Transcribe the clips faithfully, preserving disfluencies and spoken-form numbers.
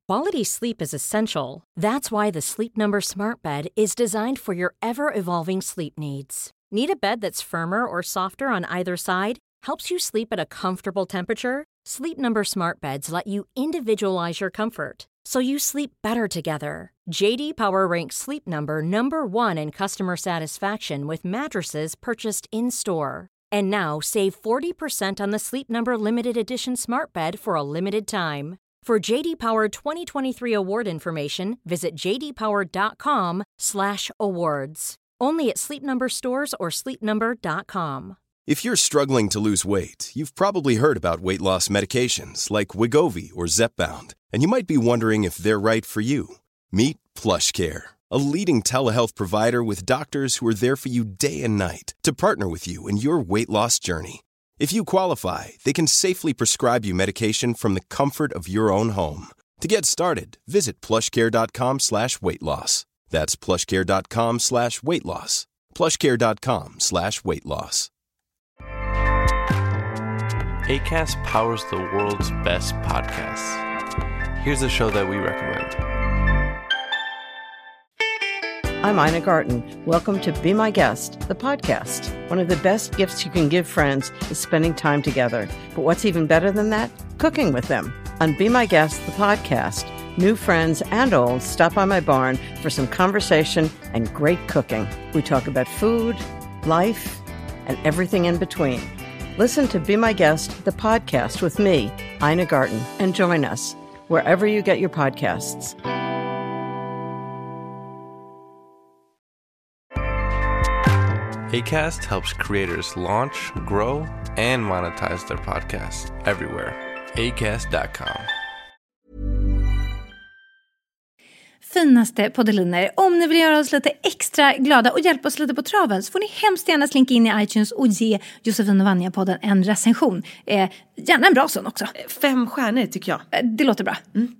Quality sleep is essential. That's why the Sleep Number Smart Bed is designed for your ever-evolving sleep needs. Need a bed that's firmer or softer on either side? Helps you sleep at a comfortable temperature? Sleep Number Smart Beds let you individualize your comfort, so you sleep better together. J D Power ranks Sleep Number number one in customer satisfaction with mattresses purchased in-store. And now, save forty percent on the Sleep Number Limited Edition Smart Bed for a limited time. For J D Power twenty twenty-three award information, visit jdpower.com slash awards. Only at Sleep Number stores or sleep number dot com. If you're struggling to lose weight, you've probably heard about weight loss medications like Wegovy or Zepbound, and you might be wondering if they're right for you. Meet PlushCare, a leading telehealth provider with doctors who are there for you day and night to partner with you in your weight loss journey. If you qualify, they can safely prescribe you medication from the comfort of your own home. To get started, visit plushcare.com slash weight loss. That's plushcare.com slash weight loss. plushcare.com slash weight loss. Acast powers the world's best podcasts. Here's a show that we recommend. I'm Ina Garten. Welcome to Be My Guest, the podcast. One of the best gifts you can give friends is spending time together. But what's even better than that? Cooking with them. On Be My Guest, the podcast, new friends and old stop by my barn for some conversation and great cooking. We talk about food, life, and everything in between. Listen to Be My Guest, the podcast with me, Ina Garten, and join us wherever you get your podcasts. Acast helps creators launch, grow, and monetize their podcasts everywhere. acast dot com. Finaste poddeliner, om ni vill göra oss lite extra glada och hjälpa oss lite på traven så får ni hemskt gärna slinka in i iTunes och ge Josefin och Vanja-podden en recension. Eh, gärna en bra sån också. Fem stjärnor tycker jag. Eh, det låter bra. Mm.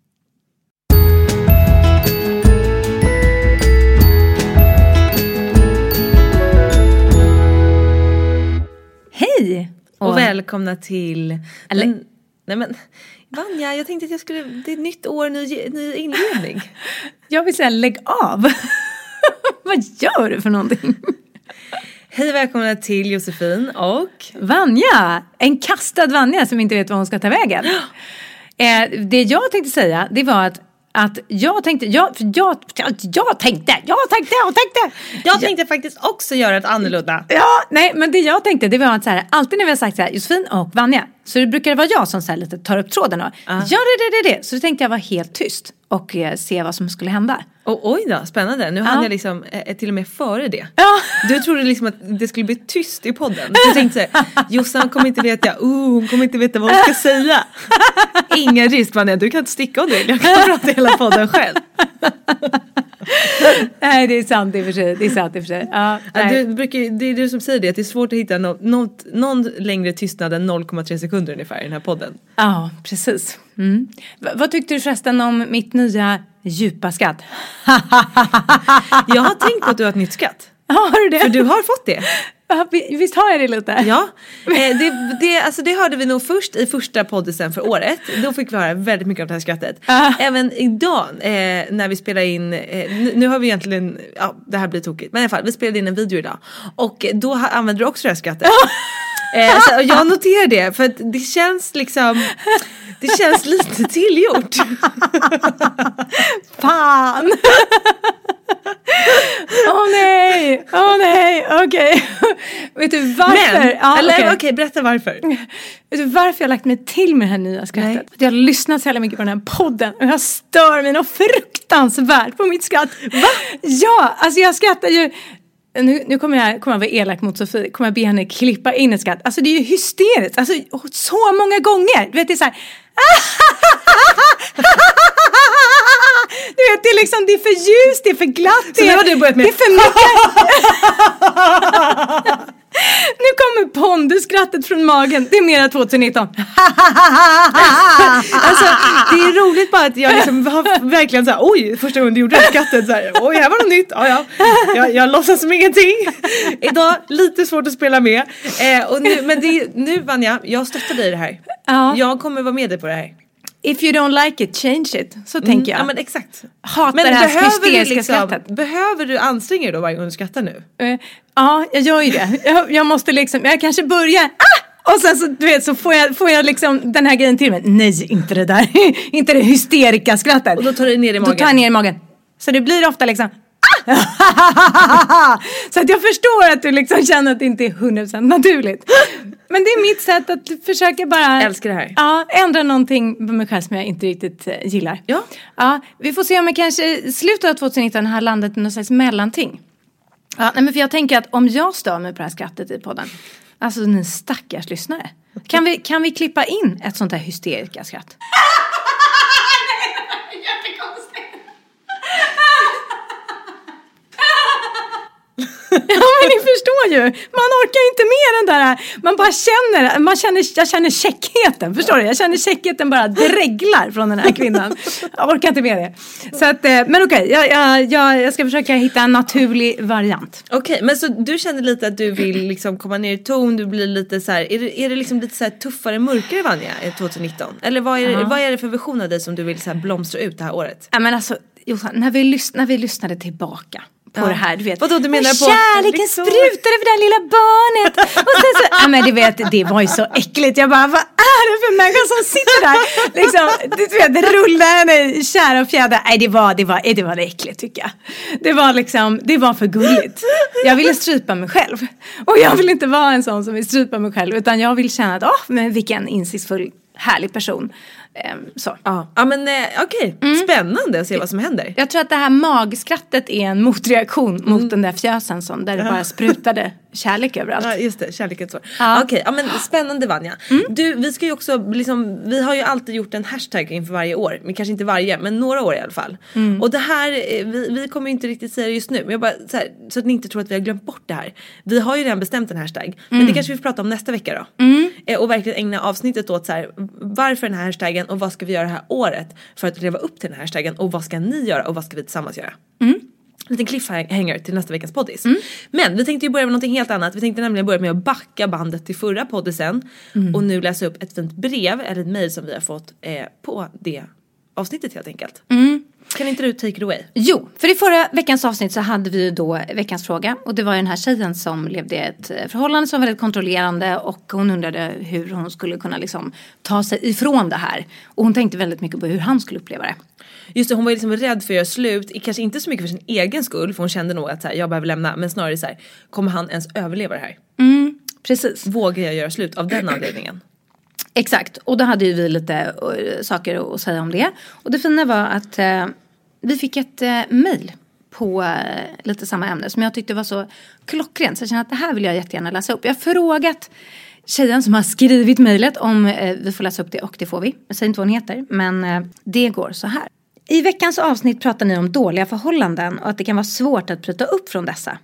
Hej! Och, och välkomna till... Eller... Den, nej men... Vanja, jag tänkte att jag skulle... Det är nytt år, ny, ny inledning. Jag vill säga lägg av. Vad gör du för någonting? Hej och välkomna till Josefin och... Vanja! En kastad Vanja som inte vet vad hon ska ta vägen. eh, det jag tänkte säga, det var att Att jag tänkte, jag, för jag, jag, jag tänkte, jag tänkte, jag tänkte. Jag tänkte jag, faktiskt också göra ett annorlunda. Ja, nej, men det jag tänkte, det var att så här, alltid när vi har sagt så här, Josefin och Vanja, så det brukar vara jag som så här lite tar upp tråden och, uh. ja, det, det, det, det. Så då tänkte jag vara helt tyst och eh, se vad som skulle hända. Och oj då, spännande. Nu ja. hann jag liksom eh, till och med före det. Ja. Du trodde liksom att det skulle bli tyst i podden. Du tänkte så här, Jossan kommer inte veta, oh, hon kommer inte veta vad hon ska säga. Ingen risk, Vanja, du kan inte sticka om det. Jag kan prata hela podden själv. Nej, det är sant i och för sig. Det är sant i och för sig. Ja, du brukar, det är du som säger det, att det är svårt att hitta no, något, någon längre tystnad än noll komma tre sekunder ungefär i den här podden. Ja, precis. Mm. V- vad tyckte du förresten om mitt nya djupa skatt? Jag har tänkt på att du har ett nytt skatt. Har du det? För du har fått det. Ja, visst har jag det lite? Ja, eh, det, det, alltså det hörde vi nog först i första podden för året. Då fick vi höra väldigt mycket av det här skrattet. Uh. Även idag eh, när vi spelar in, eh, nu, nu har vi egentligen, ja det här blir tokigt. Men i alla fall, vi spelade in en video idag. Och då ha, använder du också det här skrattet. eh, så, och jag noterar det, för att det känns liksom... Det känns lite tillgjort. Fan! Åh oh, nej, åh oh, nej, okej. Okay. Vet du varför? Men, ja, eller okej, okay. okay, berätta varför. Vet du varför jag har lagt mig till med det här nya skrattet? Nej. Jag har lyssnat så jävla mycket på den här podden och jag stör mig något fruktansvärt på mitt skratt. Va? Ja, alltså jag skrattar ju... Nu, nu kommer jag kommer jag vara elak mot Sofie. Kommer jag be henne klippa in ett skratt. Alltså det är ju hysteriskt. Alltså så många gånger. Du vet, det är så här... Du vet, det är liksom, det är för ljust, det är för glatt. Så det har du börjat med. Det är för mycket. Nu kommer pondusskrattet från magen. Det är mera tjugonitton. Alltså, det är roligt bara att jag liksom har verkligen så här, oj, första gången du gjorde det skrattet så här, oj, här var något nytt. Ja, ja. Jag, jag låtsas som ingenting. Idag, lite svårt att spela med. Eh, och nu, men det, nu, Vanja, jag stöttar dig i det här. Ja. Jag kommer vara med dig på det här. if you don't like it, change it. Så mm, tänker jag. Ja men exakt. Hatar men det här hysteriska liksom, skrattet. Behöver du anstränga dig då varje gång du skrattar nu? Uh, ja, jag gör ju det. jag, jag måste liksom, jag kanske börjar... Ah! Och sen så, du vet, så får jag, får jag liksom den här grejen till mig. Nej, inte det där. Inte det hysteriska skrattet. Och då tar du ner i magen. Då tar jag ner i magen. Så det blir ofta liksom... Så att jag förstår att du liksom känner att det inte är hundra procent naturligt. Men det är mitt sätt att försöka bara älskar det här. Ja, ändra någonting på mig själv som jag inte riktigt uh, gillar. Ja. Ja, vi får se om jag kanske i slutet av tjugonitton har landat i någon slags mellanting. Ja, nej, men för jag tänker att om jag stör mig på det här skrattet i podden, alltså ni stackars lyssnare, kan vi, kan vi klippa in ett sånt här hysterika skratt? Ja men ni förstår ju, man orkar ju inte med den där, man bara känner, man känner, jag känner käckheten, förstår du? Jag känner käckheten bara dreglar från den här kvinnan. Jag orkar inte med det. Så att, men okej, jag, jag, jag, jag ska försöka hitta en naturlig variant. Okej, men så du känner lite att du vill liksom komma ner i ton, du blir lite så här, är det, är det liksom lite så här tuffare, mörkare Vanja tjugonitton? Eller vad är, det, vad är det för version av dig som du vill så här blomstra ut det här året? Ja men alltså, Jossan, när vi, lys- när vi lyssnade tillbaka på ja. det här, du vet. Vadå, du menar på kärleken liksom... sprutade för det här lilla barnet. Och sen så, ja men du vet, det var ju så äckligt. Jag bara, vad är det för människa som sitter där? Liksom, du vet, det rullar en kära och fjäder. Nej, det var, det var, det var det äckligt tycker jag. Det var liksom, det var för gulligt. Jag ville strypa mig själv. Och jag vill inte vara en sån som vill strypa mig själv. Utan jag vill känna att, åh, men vilken insiktsfull, härlig person. Så. Ja. ja men eh, okej, okay. mm. Spännande att se vad som händer. Jag tror att det här magskrattet är en motreaktion mm. mot den där fjösen som där det bara sprutade kärlek överallt. Ja just det, kärleken så. Ja. Okej, okay. ja men spännande Vanja. Mm. Du, vi ska ju också liksom, vi har ju alltid gjort en hashtag inför varje år, men kanske inte varje, men några år i alla fall. Mm. Och det här, vi, vi kommer inte riktigt säga det just nu, men jag bara så, här, så att ni inte tror att vi har glömt bort det här. Vi har ju redan bestämt en hashtag, mm. men det kanske vi får prata om nästa vecka då. Mm. Eh, och verkligen ägna avsnittet åt så här, varför den här hashtaggen och vad ska vi göra det här året för att leva upp till den här hashtaggen och vad ska ni göra och vad ska vi tillsammans göra. Mm. En liten cliffhanger till nästa veckas poddis. Mm. Men vi tänkte ju börja med något helt annat. Vi tänkte nämligen börja med att backa bandet till förra poddisen mm. och nu läsa upp ett fint brev eller ett mejl som vi har fått eh, på det avsnittet helt enkelt. Mm. Kan inte du take it away? Jo, för i förra veckans avsnitt så hade vi då veckans fråga. Och det var ju den här tjejen som levde i ett förhållande som var väldigt kontrollerande. Och hon undrade hur hon skulle kunna liksom ta sig ifrån det här. Och hon tänkte väldigt mycket på hur han skulle uppleva det. Just det, hon var ju liksom rädd för att göra slut. Kanske inte så mycket för sin egen skull. För hon kände nog att så här, jag behöver lämna. Men snarare så här, kommer han ens överleva det här? Mm, precis. Vågar jag göra slut av den anledningen? Exakt, och då hade ju vi lite uh, saker att säga om det. Och det fina var att uh, vi fick ett uh, mejl på uh, lite samma ämne som jag tyckte var så klockrent. Så jag kände att det här vill jag jättegärna läsa upp. Jag har frågat tjejen som har skrivit mejlet om uh, vi får läsa upp det, och det får vi. Jag säger inte vad hon heter, men uh, det går så här. I veckans avsnitt pratar ni om dåliga förhållanden och att det kan vara svårt att bryta upp från dessa.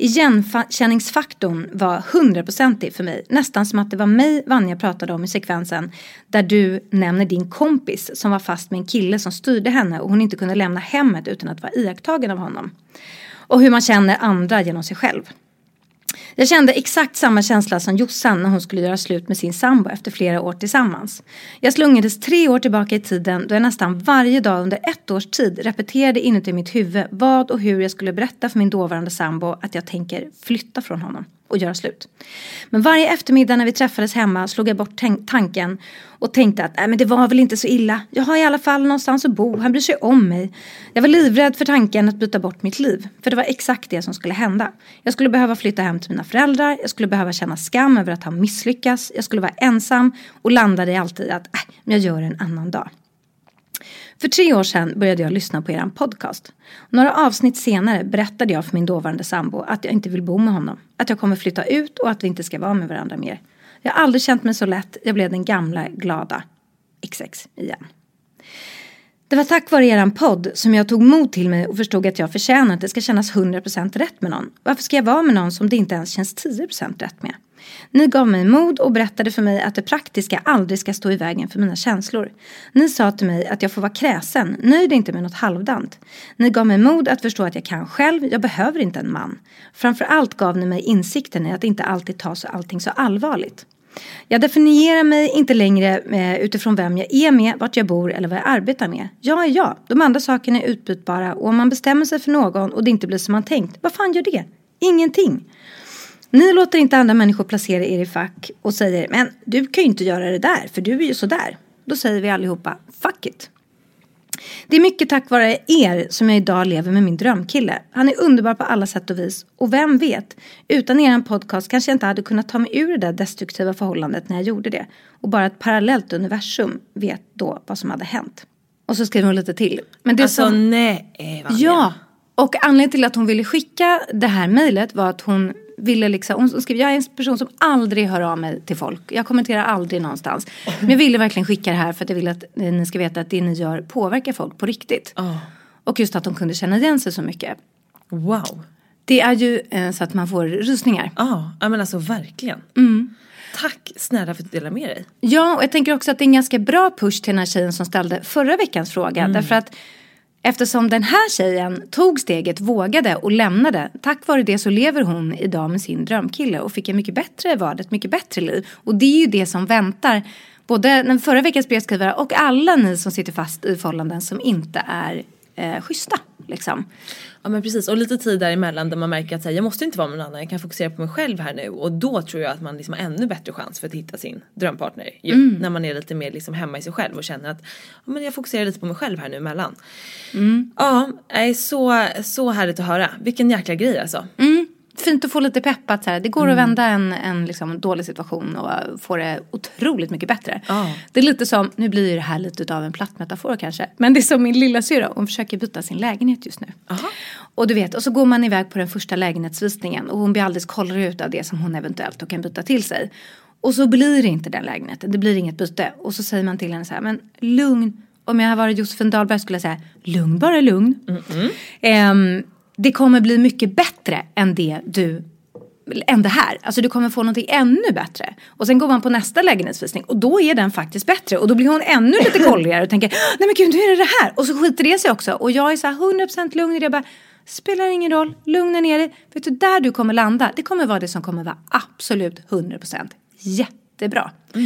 Igenkänningsfaktorn var hundraprocentig för mig. Nästan som att det var mig Vanja pratade om i sekvensen där du nämner din kompis som var fast med en kille som styrde henne och hon inte kunde lämna hemmet utan att vara iakttagen av honom. Och hur man känner andra genom sig själv. Jag kände exakt samma känsla som Jossan när hon skulle göra slut med sin sambo efter flera år tillsammans. Jag slungades tre år tillbaka i tiden då jag nästan varje dag under ett års tid repeterade inuti mitt huvud vad och hur jag skulle berätta för min dåvarande sambo att jag tänker flytta från honom och göra slut. Men varje eftermiddag när vi träffades hemma slog jag bort tänk- tanken och tänkte att äh, men det var väl inte så illa. Jag har i alla fall någonstans att bo, han bryr sig om mig. Jag var livrädd för tanken att byta bort mitt liv, för det var exakt det som skulle hända. Jag skulle behöva flytta hem till mina föräldrar, jag skulle behöva känna skam över att ha misslyckats, jag skulle vara ensam och landade i alltid att äh, men jag gör en annan dag. För tre år sedan började jag lyssna på er podcast. Några avsnitt senare berättade jag för min dåvarande sambo att jag inte vill bo med honom. Att jag kommer flytta ut och att vi inte ska vara med varandra mer. Jag har aldrig känt mig så lätt. Jag blev den gamla, glada X X igen. Det var tack vare eran podd som jag tog mod till mig och förstod att jag förtjänar att det ska kännas hundra procent rätt med någon. Varför ska jag vara med någon som det inte ens känns tio procent rätt med? Ni gav mig mod och berättade för mig att det praktiska aldrig ska stå i vägen för mina känslor. Ni sa till mig att jag får vara kräsen, nöjd inte med något halvdant. Ni gav mig mod att förstå att jag kan själv, jag behöver inte en man. Framförallt gav ni mig insikten i att inte alltid ta så allting så allvarligt. Jag definierar mig inte längre eh, utifrån vem jag är med, vart jag bor eller vad jag arbetar med. Jag är jag. De andra sakerna är utbytbara och om man bestämmer sig för någon och det inte blir som man tänkt, vad fan gör det? Ingenting. Ni låter inte andra människor placera er i fack och säger, men du kan ju inte göra det där för du är ju sådär. Då säger vi allihopa, fuck it. Det är mycket tack vare er som jag idag lever med min drömkille. Han är underbar på alla sätt och vis. Och vem vet, utan er podcast kanske jag inte hade kunnat ta mig ur det där destruktiva förhållandet när jag gjorde det. Och bara ett parallellt universum vet då vad som hade hänt. Och så skriver hon lite till. Men det alltså som... nej. Ja, och anledningen till att hon ville skicka det här mejlet var att hon ville liksom, hon skrev, jag är en person som aldrig hör av mig till folk. Jag kommenterar aldrig någonstans. Men jag ville verkligen skicka det här för att jag ville att ni ska veta att det ni gör påverkar folk på riktigt. Oh. Och just att de kunde känna igen sig så mycket. Wow. Det är ju eh, så att man får rysningar. Ja, oh, men alltså verkligen. Mm. Tack snälla för att du delar med dig. Ja, och jag tänker också att det är en ganska bra push till den här tjejen som ställde förra veckans fråga. Mm. Därför att eftersom den här tjejen tog steget, vågade och lämnade. Tack vare det så lever hon idag med sin drömkille och fick en mycket bättre vardag, ett mycket bättre liv. Och det är ju det som väntar både den förra veckans brevskrivare och alla ni som sitter fast i förhållanden som inte är eh, schyssta. Liksom. Ja men precis, och lite tid däremellan där man märker att här, jag måste inte vara med någon annan, jag kan fokusera på mig själv här nu. Och då tror jag att man liksom har ännu bättre chans för att hitta sin drömpartner. Ju, mm. När man är lite mer liksom hemma i sig själv och känner att ja, men jag fokuserar lite på mig själv här nu emellan. Mm. Ja, är så, så härligt att höra. Vilken jäkla grej alltså. Mm. Fint att få lite peppat så här. Det går mm. att vända en, en liksom dålig situation och få det otroligt mycket bättre. Oh. Det är lite som, nu blir det här lite av en platt metafor kanske. Men det är som min lilla syra, hon försöker byta sin lägenhet just nu. Aha. Och du vet, och så går man iväg på den första lägenhetsvisningen. Och hon blir alldeles kollrig ut av det som hon eventuellt kan byta till sig. Och så blir det inte den lägenheten, det blir inget byte. Och så säger man till henne så här, men lugn. Om jag har varit Josefin Dahlberg skulle jag säga, lugn, bara lugn. Mm-hmm. Ehm... Det kommer bli mycket bättre än det du än det här. Alltså du kommer få någonting ännu bättre. Och sen går man på nästa lägenhetsvisning och då är den faktiskt bättre. Och då blir hon ännu lite kolligare och tänker, nej men gud, hur är det det här? Och så skiter det sig också. Och jag är så här hundra procent lugn i det. Jag bara, spelar ingen roll, lugna ner dig. Vet du, där du kommer landa, det kommer vara det som kommer vara absolut hundra procent jättebra. Mm.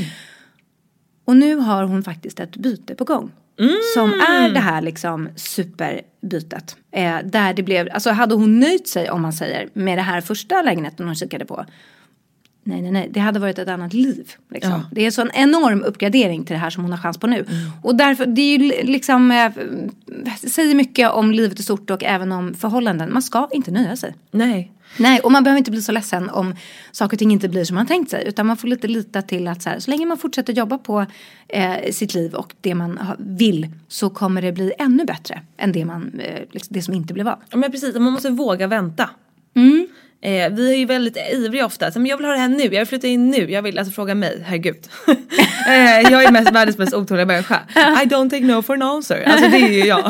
Och nu har hon faktiskt ett byte på gång. Mm. Som är det här liksom superbytet. Eh, där det blev, alltså hade hon nöjt sig om man säger med det här första lägenheten hon kikade på. Nej, nej, nej. Det hade varit ett annat liv. Liksom. Ja. Det är så en enorm uppgradering till det här som hon har chans på nu. Mm. Och därför, det är ju liksom, eh, säger mycket om livet i stort och även om förhållanden. Man ska inte nöja sig. Nej. Nej, och man behöver inte bli så ledsen om saker och ting inte blir som man tänkt sig. Utan man får lite lita till att så, här, så länge man fortsätter jobba på eh, sitt liv och det man vill så kommer det bli ännu bättre än det, man, eh, liksom, det som inte blev av. Ja, men precis, man måste våga vänta. Mm. Eh, vi är ju väldigt ivriga ofta. Så, men jag vill ha det här nu, jag vill flytta in nu. Jag vill, alltså fråga mig, herregud. eh, jag är mest världens mest otåliga människa. I don't take no for an answer. Alltså det är ju jag.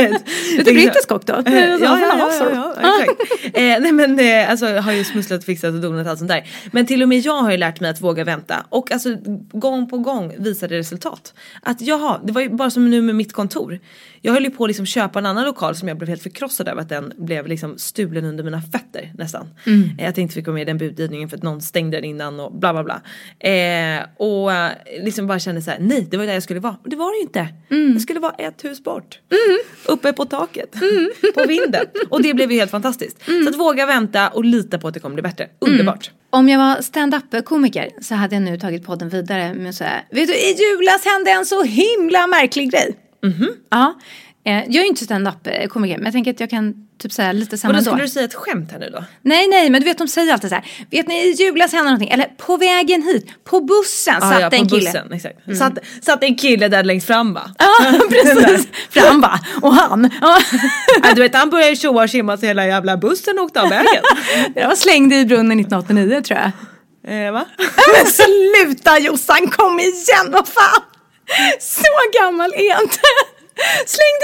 Lite brittisk också då. Ja, ja, ja, ja, ja, exakt. eh, nej men eh, alltså jag har ju smusslat, fixat och donat allt sånt där. Men till och med jag har ju lärt mig att våga vänta. Och alltså gång på gång visade resultat. Att jaha, det var ju bara som nu med mitt kontor. Jag höll ju på att liksom köpa en annan lokal som jag blev helt förkrossad över att den blev liksom stulen under mina fötter nästan. Mm. Jag tänkte fick gå med i den budgivningen för att någon stängde den innan och bla bla bla. Eh, och liksom bara kände så här, nej det var där jag skulle vara. Och det var det ju inte. Mm. Det skulle vara ett hus bort. Mm. Uppe på taket. Mm. På vinden. Och det blev ju helt fantastiskt. Mm. Så att våga vänta och lita på att det kommer bli bättre. Underbart. Mm. Om jag var stand-up-komiker så hade jag nu tagit podden vidare med så här, vet du, i julas hände en så himla märklig grej. Mm-hmm. Ja, jag är ju inte stand-up-komiker, men jag tänker att jag kan typ säga lite samma då. Och då skulle du säga ett skämt här nu då? Nej, nej, men du vet, de säger alltid så här, vet ni, i julas hände någonting, eller på vägen hit, på bussen ah, satt ja, en på kille. Bussen, exakt. Mm. Satt, satt en kille där längst fram va? Ja, precis. Fram va? Och han. Ja. Ja, du vet, han började tjoa och skimma så hela jävla bussen åkte av vägen. Det var slängd i brunnen nittonhundraåttionio tror jag. Eh, va? Men sluta Jossan, kom igen, vad fan. Så gammal är jag inte. Slängde i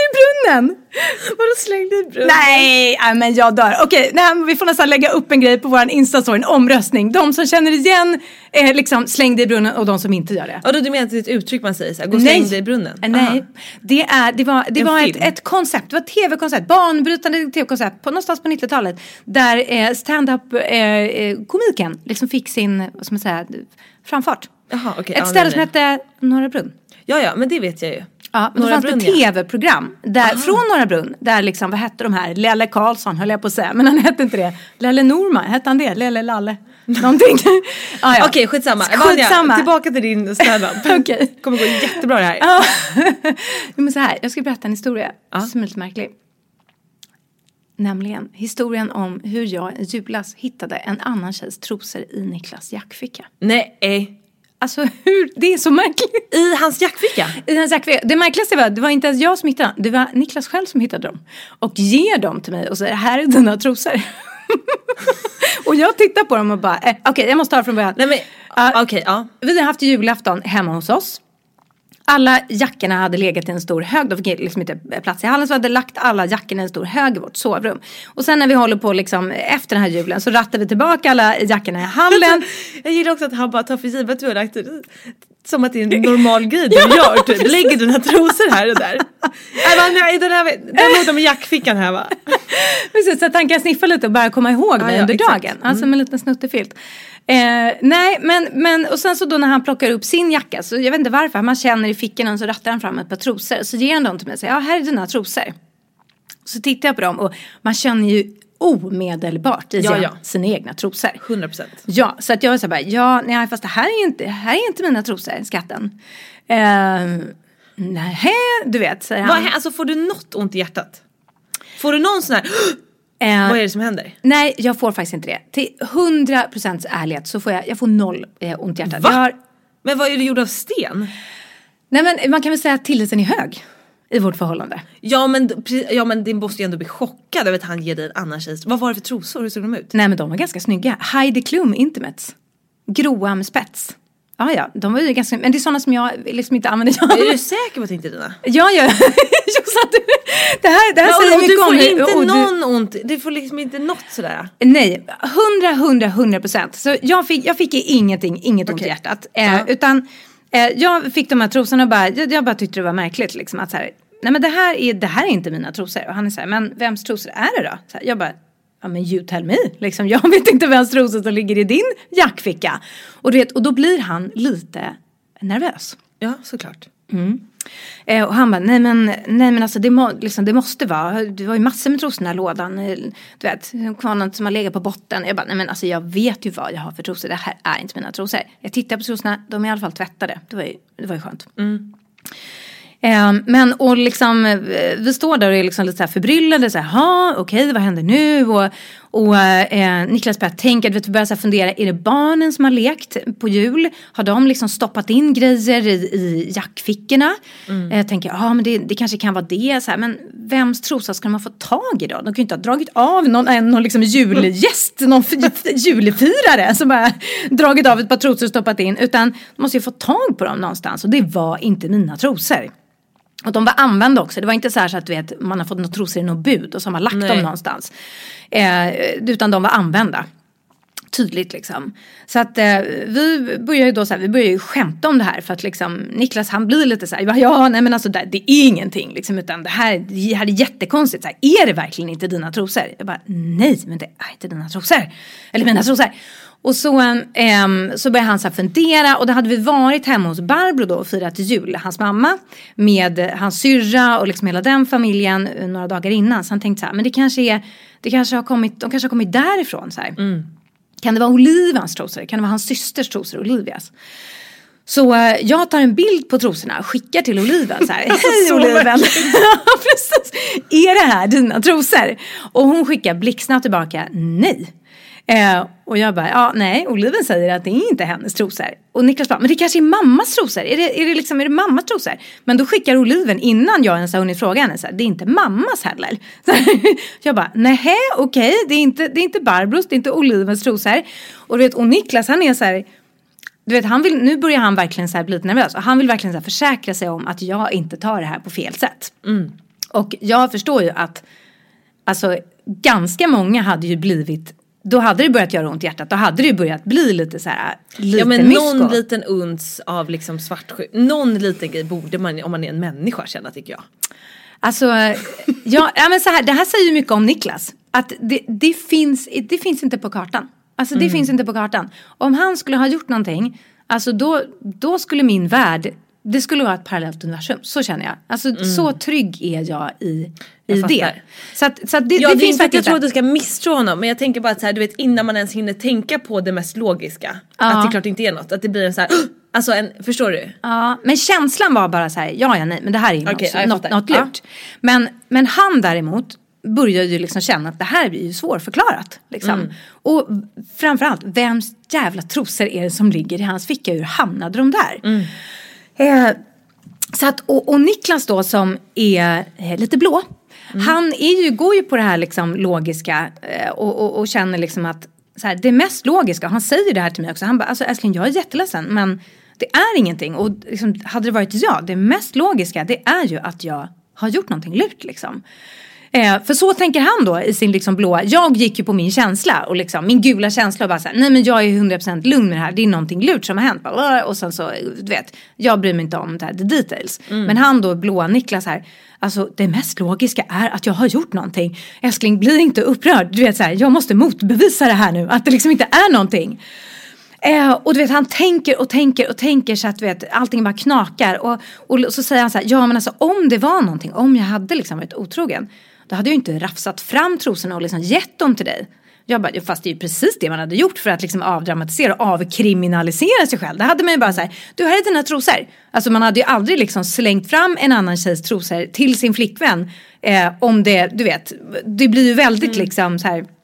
brunnen. Vadå slängde i brunnen? Nej, nej, men jag dör. Okej, nej, vi får nästan lägga upp en grej på våran Insta-story, en omröstning. De som känner igen eh, liksom slängde i brunnen och de som inte gör det. Ja, då du menar att det är ett uttryck man säger så här, gå och släng dig i brunnen? Nej, Aha. det, är, det var, det var ett, ett koncept, det var ett tv-koncept, banbrytande tv-koncept på, någonstans på nittiotalet. Där eh, stand-up eh, komiken liksom fick sin, vad ska man säga, framfart. Jaha, okay, ett ja, ställe som hette Norra Brunn. Ja, ja, men det vet jag ju. Ja, men Norra då fanns det ett tv-program där, från Norra Brunn, där liksom, vad hette de här? Lelle Karlsson höll jag på att säga, men han hette inte det. Lelle Norman, hette han det? Lelle Lalle? Någonting. ah, ja. Okej, skitsamma. skitsamma. Vanja, tillbaka till din stand-up. Okay. Kommer gå jättebra det här. Ja. Men så här, jag ska berätta en historia ja. som är lite märklig. Nämligen historien om hur jag i julas hittade en annan tjejs trosor i Niklas jackficka. Nej. Alltså hur, det är så märkligt. I hans jackficka? I hans jackficka. Det märkligaste var, det var inte ens jag som hittade dem. Det var Niklas själv som hittade dem. Och ger dem till mig och säger, här är dina trosor. Och jag tittar på dem och bara, eh, okej okay, jag måste ta det från början. Nej men, uh, okej, okay, ja. Vi har haft julafton hemma hos oss. Alla jackorna hade legat i en stor hög. De fick liksom inte plats i hallen, så hade lagt alla jackorna i en stor hög i vårt sovrum. Och sen när vi håller på liksom, efter den här julen, så rattar vi tillbaka alla jackorna i hallen. Jag gillar också att han bara tar för givet att du har lagt det som att det är en normal grej du ja, gör. Du lägger dina trosor här och där. Nej, den här, den mot dem i jackfickan här va. Precis, så att han kan sniffa lite och bara komma ihåg ja, mig ja, under exakt. dagen. Alltså med en liten snuttefilt. Eh, nej, men, men och sen så då när han plockar upp sin jacka, så jag vet inte varför, man känner i fickan så rattar han fram ett par trosor. Så ger han dem till mig och säger, ja här är dina trosor. Så tittar jag på dem och man känner ju omedelbart i ja, ja. sina egna trosor. hundra procent. Ja, så att jag var så här bara, ja, nej, fast det här är inte, här är inte mina trosor, skatten. Eh, nej, du vet, säger han. Vad, alltså får du något ont i hjärtat? Får du någon sån här... Eh, vad är det som händer? Nej, jag får faktiskt inte det. Till hundra procent ärlighet så får jag, jag får noll eh, ont i hjärtat. Va? Jag har, men vad är det gjord av sten? Nej, men man kan väl säga att tilliten är hög i vårt förhållande. Ja, men, ja, men din måste ju ändå bli chockad över att han ger dig en annan tjej. Vad var det för trosor? Hur såg de ut? Nej, men de var ganska snygga. Heidi Klum Intimates. Gråa med spets. Ja, ja, de var ju ganska... Men det är sådana som jag liksom inte använder. Är du säker på att det inte är dina? Ja, ja. Just att du, det här, det här ja, säger mycket om... Du får inte och någon du, ont. Du får liksom inte något sådär. Nej, hundra, hundra, hundra procent. Så jag fick, jag fick ingenting, inget okay. ont i hjärtat. Eh, uh-huh. Utan eh, jag fick de här trosorna och bara... Jag, jag bara tyckte det var märkligt liksom att så här... Nej, men det här, är, det här är inte mina trosor. Och han är så här, men vems trosor är det då? Så här, jag bara... Ja, men you tell me. Liksom, jag vet inte vems trosor som ligger i din jackficka. Och, du vet, och då blir han lite nervös. Ja, såklart. Mm. Eh, och han bara, nej men, nej, men alltså, det, må, liksom, det måste vara. Det var ju massor med trosor i den här lådan. Du vet, kvarnen som har legat på botten. Jag bara, nej men alltså jag vet ju vad jag har för trosor. Det här är inte mina trosor. Jag tittar på trosorna, de är i alla fall tvättade. Det var ju, det var ju skönt. Mm. Eh, men och liksom vi står där och är liksom lite så här förbryllade så här, ha okej okay, vad händer nu och, och eh, Niklas börjar tänka, vet, vi börjar så här fundera, är det barnen som har lekt på jul, har de liksom stoppat in grejer i, i jackfickorna mm. eh, jag tänker, ja men det, det kanske kan vara det så här, men vems trosa ska man få tag i då, de kan ju inte ha dragit av någon, någon liksom julgäst någon julfirare som bara dragit av ett par trosor och stoppat in, utan de måste ju få tag på dem någonstans och det var inte mina trosor. Och de var använda också. Det var inte så här så att du vet, man har fått några trosor i något bud och så har man lagt Nej. dem någonstans. Eh, utan de var använda. Tydligt liksom. Så att eh, vi börjar ju då så här, vi börjar ju skämta om det här. För att liksom Niklas han blir lite så här, ja nej men alltså det, det är ingenting liksom. Utan det här, det här är jättekonstigt. Så här, är det verkligen inte dina trosor? Jag bara, nej men det är inte dina trosor. Eller mina trosor. Och så, ähm, så började han så här fundera. Och då hade vi varit hemma hos Barbro då och firat jul. Hans mamma med hans syrra och liksom hela den familjen några dagar innan. Så han tänkte så här, men det kanske är, det kanske har kommit, de kanske har kommit därifrån så här. Mm. Kan det vara Olivans trosor? Kan det vara hans systers trosor, Olivias? Så äh, jag tar en bild på trosorna och skickar till Oliven så här. Hej Oliven! Precis. Är det här dina trosor? Och hon skickar blixtsnabbt tillbaka, nej. Eh, och jag bara, ja nej, Oliven säger att det är inte hennes trosor. Och Niklas bara, men det kanske är mammas trosor. Är det, är det liksom, är det mammas trosor? Men då skickar Oliven innan jag ens har hunnit fråga henne så här, det är inte mammas heller. Så jag bara, nej okej, okay, det är inte, det är inte Barbros, det är inte Olivens trosor. Och du vet, och Niklas han är så här, du vet, han vill, nu börjar han verkligen så här bli lite nervös. Och han vill verkligen så här försäkra sig om att jag inte tar det här på fel sätt. Mm. Och jag förstår ju att alltså ganska många hade ju blivit, då hade det börjat göra ont i hjärtat. Då hade det ju börjat bli lite så här, lite ja, men mysko. någon liten uns av liksom svartsjuk. Någon liten grej borde man, om man är en människa, känna, tycker jag. Alltså, ja, ja men så här, det här säger ju mycket om Niklas. Att det, det, finns, det finns inte på kartan. Alltså det mm. finns inte på kartan. Om han skulle ha gjort någonting, alltså då, då skulle min värld, det skulle vara ett parallellt universum. Så känner jag. Alltså mm. så trygg är jag i, i jag det. Så att, så att det, ja, det, det finns inte att jag där. tror att du ska misstro honom. Men jag tänker bara att så här, du vet, innan man ens hinner tänka på det mest logiska. Ja. Att det klart inte är något. Att det blir en så här, alltså en, förstår du? Ja, men känslan var bara så här, ja, ja, nej, men det här är ju okay, något, något, något lurt. Ja. Men, men han däremot börjar ju liksom känna att det här blir ju svårförklarat. Liksom. Mm. Och framförallt, vems jävla trosor är det som ligger i hans ficka? Hur hamnade de där? Mm. Eh, så att, och, och Niklas då som är eh, lite blå. Mm. Han är ju, går ju på det här liksom logiska eh, och, och, och känner liksom att så här, det mest logiska, han säger det här till mig också. Han bara, alltså älskling, jag är jätteledsen, men det är ingenting. Och liksom, hade det varit jag, det mest logiska, det är ju att jag har gjort någonting lurt liksom. Eh, för så tänker han då i sin liksom blåa. Jag gick ju på min känsla och liksom min gula känsla och bara så här, nej men jag är hundra procent lugn med det här. Det är någonting lurt som har hänt. Och sen så, du vet, jag bryr mig inte om det här, the details. Mm. Men han då, blåa Niklas här, alltså det mest logiska är att jag har gjort någonting. Älskling, bli inte upprörd. Du vet så här, jag måste motbevisa det här nu. Att det liksom inte är någonting. Eh, och du vet, han tänker och tänker och tänker så att du vet, allting bara knakar. Och, och så säger han så här, ja men alltså om det var någonting, om jag hade liksom varit otrogen, då hade jag ju inte rafsat fram trosorna och liksom gett dem till dig. Jag bara, fast det är ju precis det man hade gjort för att liksom avdramatisera och avkriminalisera sig själv. Det hade man ju bara så här, du, här är dina trosor. Alltså man hade ju aldrig liksom slängt fram en annan tjejs trosor till sin flickvän. Eh, om det, du vet, det blir ju väldigt mm. liksom så här.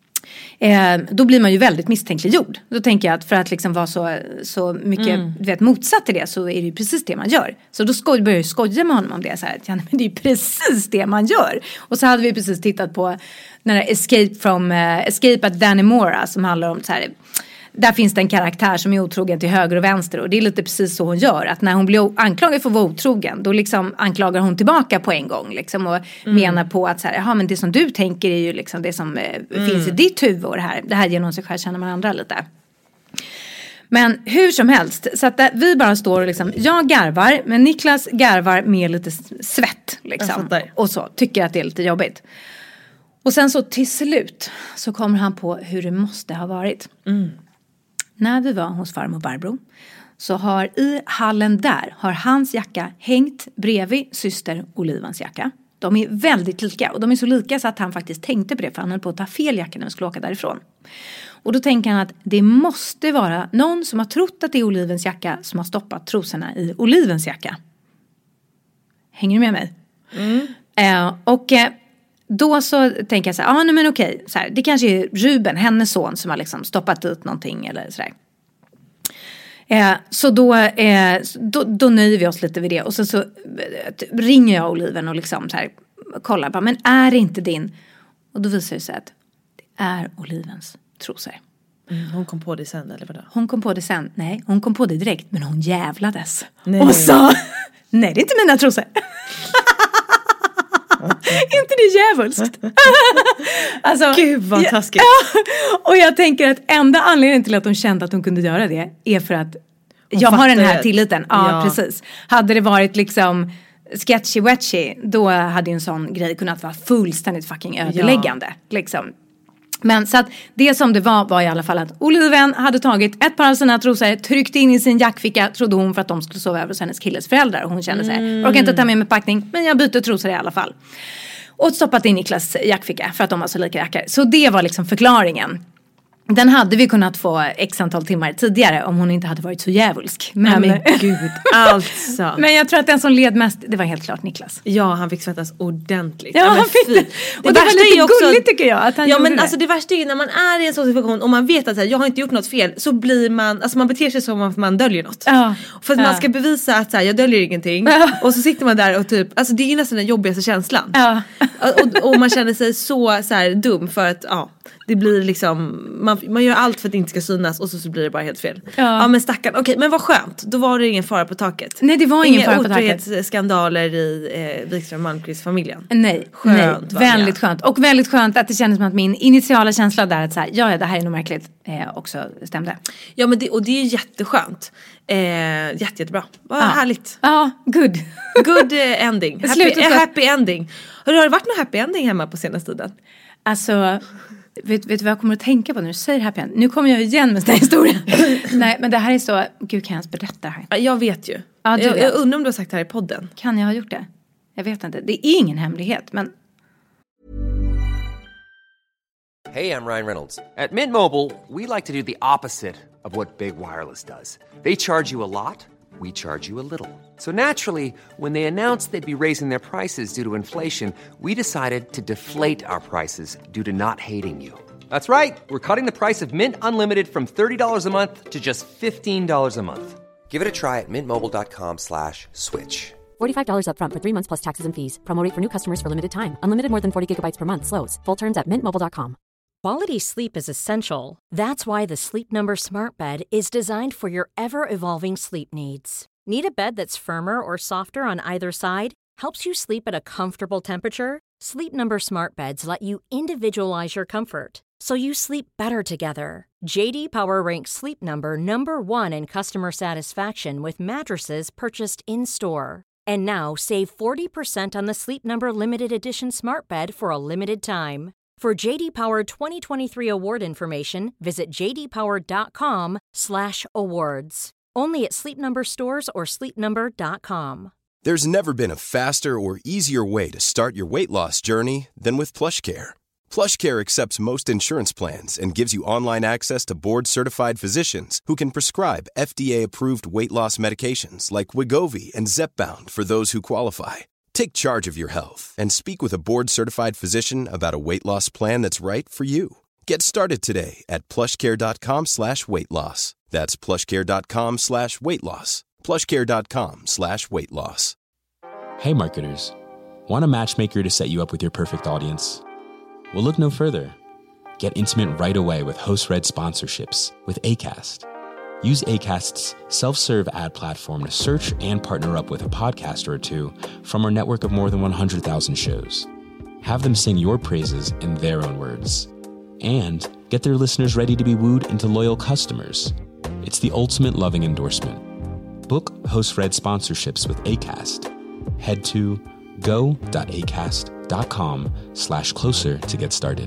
Eh, då blir man ju väldigt misstänkliggjord. Då tänker jag att för att liksom vara så, så mycket mm. du vet, motsatt till det, så är det ju precis det man gör. Så då skoj, börjar jag skoja med honom om det. Så här, ja, men det är ju precis det man gör. Och så hade vi precis tittat på den här Escape from uh, Escape at Dannemora, som handlar om så här. Där finns det en karaktär som är otrogen till höger och vänster. Och det är lite precis så hon gör. Att när hon blir anklagad för att vara otrogen, då liksom anklagar hon tillbaka på en gång. Liksom, och mm. menar på att så här, jaha, men det som du tänker är ju liksom det som eh, mm. finns i ditt huvud. Och det här, det här genom sig själv känner man andra lite. Men hur som helst. Så att där, vi bara står och liksom, jag garvar. Men Niklas garvar med lite svett. Liksom, och så, tycker att det är lite jobbigt. Och sen så till slut så kommer han på hur det måste ha varit. Mm. När vi var hos farmor Barbro, så har i hallen där har hans jacka hängt bredvid syster Olivens jacka. De är väldigt lika, och de är så lika så att han faktiskt tänkte på det, för han höll på att ta fel jacka när vi skulle åka därifrån. Och då tänker han att det måste vara någon som har trott att det är Olivens jacka som har stoppat trosorna i Olivens jacka. Hänger du med mig? Mm. Eh, och... Eh, Då så tänker jag så här, ja ah, nej men okej, så här, det kanske är Ruben, hennes son, som har liksom stoppat ut någonting eller sådär. Eh, så då, eh, då, då nöjer vi oss lite vid det. Och sen så eh, ringer jag Oliven och liksom så här, kollar bara, men är det inte din? Och då visar det sig att det är Olivens trosor. Mm, hon kom på det sen, eller vadå? Hon kom på det sen, nej, hon kom på det direkt, men hon jävlades. Nej. Och sa, nej det är inte mina trosor. Inte det djävulskt? Alltså, gud vad taskigt. Ja, och jag tänker att enda anledningen till att hon kände att hon kunde göra det är för att hon jag har den här tilliten. Ja, ja, precis. Hade det varit liksom sketchy wetchy, då hade en sån grej kunnat vara fullständigt fucking ödeläggande. Ja. Liksom. Men så att det som det var var i alla fall att Oliven hade tagit ett par av sina trosor, tryckt in i sin jackficka, trodde hon, för att de skulle sova över hos hennes killes föräldrar. Och hon kände sig, mm. orkar inte ta med mig packning, men jag byter trosor i alla fall. Och stoppat in Niklas jackficka för att de var så lika jackor. Så det var liksom förklaringen. Den hade vi kunnat få x antal timmar tidigare om hon inte hade varit så jävulsk. Men, men gud, alltså. Men jag tror att den som led mest, det var helt klart Niklas. Ja, han fick svettas ordentligt. Ja, han fick det. Det, det var lite också gulligt tycker jag att han ja, men det. Alltså det värsta är ju när man är i en sån situation och man vet att här, jag har inte gjort något fel, så blir man, alltså man beter sig som att man döljer något. Ja. För att ja. man ska bevisa att så här, jag döljer ingenting. Ja. Och så sitter man där och typ, alltså det är ju nästan den jobbigaste känslan. Ja. och, och man känner sig så, så här, dum för att, ja. det blir liksom, man, man gör allt för att det inte ska synas och så, så blir det bara helt fel. Ja, ja men stackarn, okej, men vad skönt. Då var det ingen fara på taket. Nej, det var ingen fara på taket. Inga otrohetsskandaler i eh, Wikström Malmqvist-familjen. Nej, skönt, nej. Väldigt skönt. Och väldigt skönt att det kändes som att min initiala känsla där att så här, ja, ja, det här är nog märkligt, eh, också stämde. Ja, men det, och det är jätteskönt. Eh, jätte, jättebra. Vad ja. härligt. Ja, good. Good ending. Happy, happy ending. Har det varit någon happy ending hemma på senaste tiden? Alltså, vet, vet du vad jag kommer att tänka på när du säger happy ending? Nu kommer jag igen med den här historien. Nej, men det här är så, gud, kan jag ens berätta det här? Jag vet ju. Ja, du jag, vet. jag undrar om du har sagt det här i podden. Kan jag ha gjort det? Jag vet inte. Det är ingen hemlighet, men... Hey, I'm Ryan Reynolds. At Mint Mobile, we like to do the opposite of what Big Wireless does. They charge you a lot, we charge you a little. So naturally, when they announced they'd be raising their prices due to inflation, we decided to deflate our prices due to not hating you. That's right. We're cutting the price of Mint Unlimited from thirty dollars a month to just fifteen dollars a month. Give it a try at mintmobile.com slash switch. forty-five dollars up front for three months plus taxes and fees. Promo rate for new customers for limited time. Unlimited more than forty gigabytes per month. Slows full terms at mint mobile dot com. Quality sleep is essential. That's why the Sleep Number Smart Bed is designed for your ever-evolving sleep needs. Need a bed that's firmer or softer on either side? Helps you sleep at a comfortable temperature? Sleep Number Smart Beds let you individualize your comfort, so you sleep better together. J D Power ranks Sleep Number number one in customer satisfaction with mattresses purchased in-store. And now, save forty percent on the Sleep Number Limited Edition Smart Bed for a limited time. For J D Power twenty twenty-three award information, visit j d power dot com slash awards. Only at Sleep Number stores or sleep number dot com. There's never been a faster or easier way to start your weight loss journey than with PlushCare. PlushCare accepts most insurance plans and gives you online access to board-certified physicians who can prescribe F D A-approved weight loss medications like Wegovy and Zepbound for those who qualify. Take charge of your health and speak with a board-certified physician about a weight loss plan that's right for you. Get started today at plushcare.com slash weight loss. That's plushcare.com slash weight loss. plushcare.com slash weight loss. Hey marketers, want a matchmaker to set you up with your perfect audience? Well, look no further. Get intimate right away with host-read sponsorships with Acast. Use Acast's self-serve ad platform to search and partner up with a podcaster or two from our network of more than one hundred thousand shows. Have them sing your praises in their own words. And get their listeners ready to be wooed into loyal customers. It's the ultimate loving endorsement. Book host-read sponsorships with Acast. Head to go.acast.com slash closer to get started.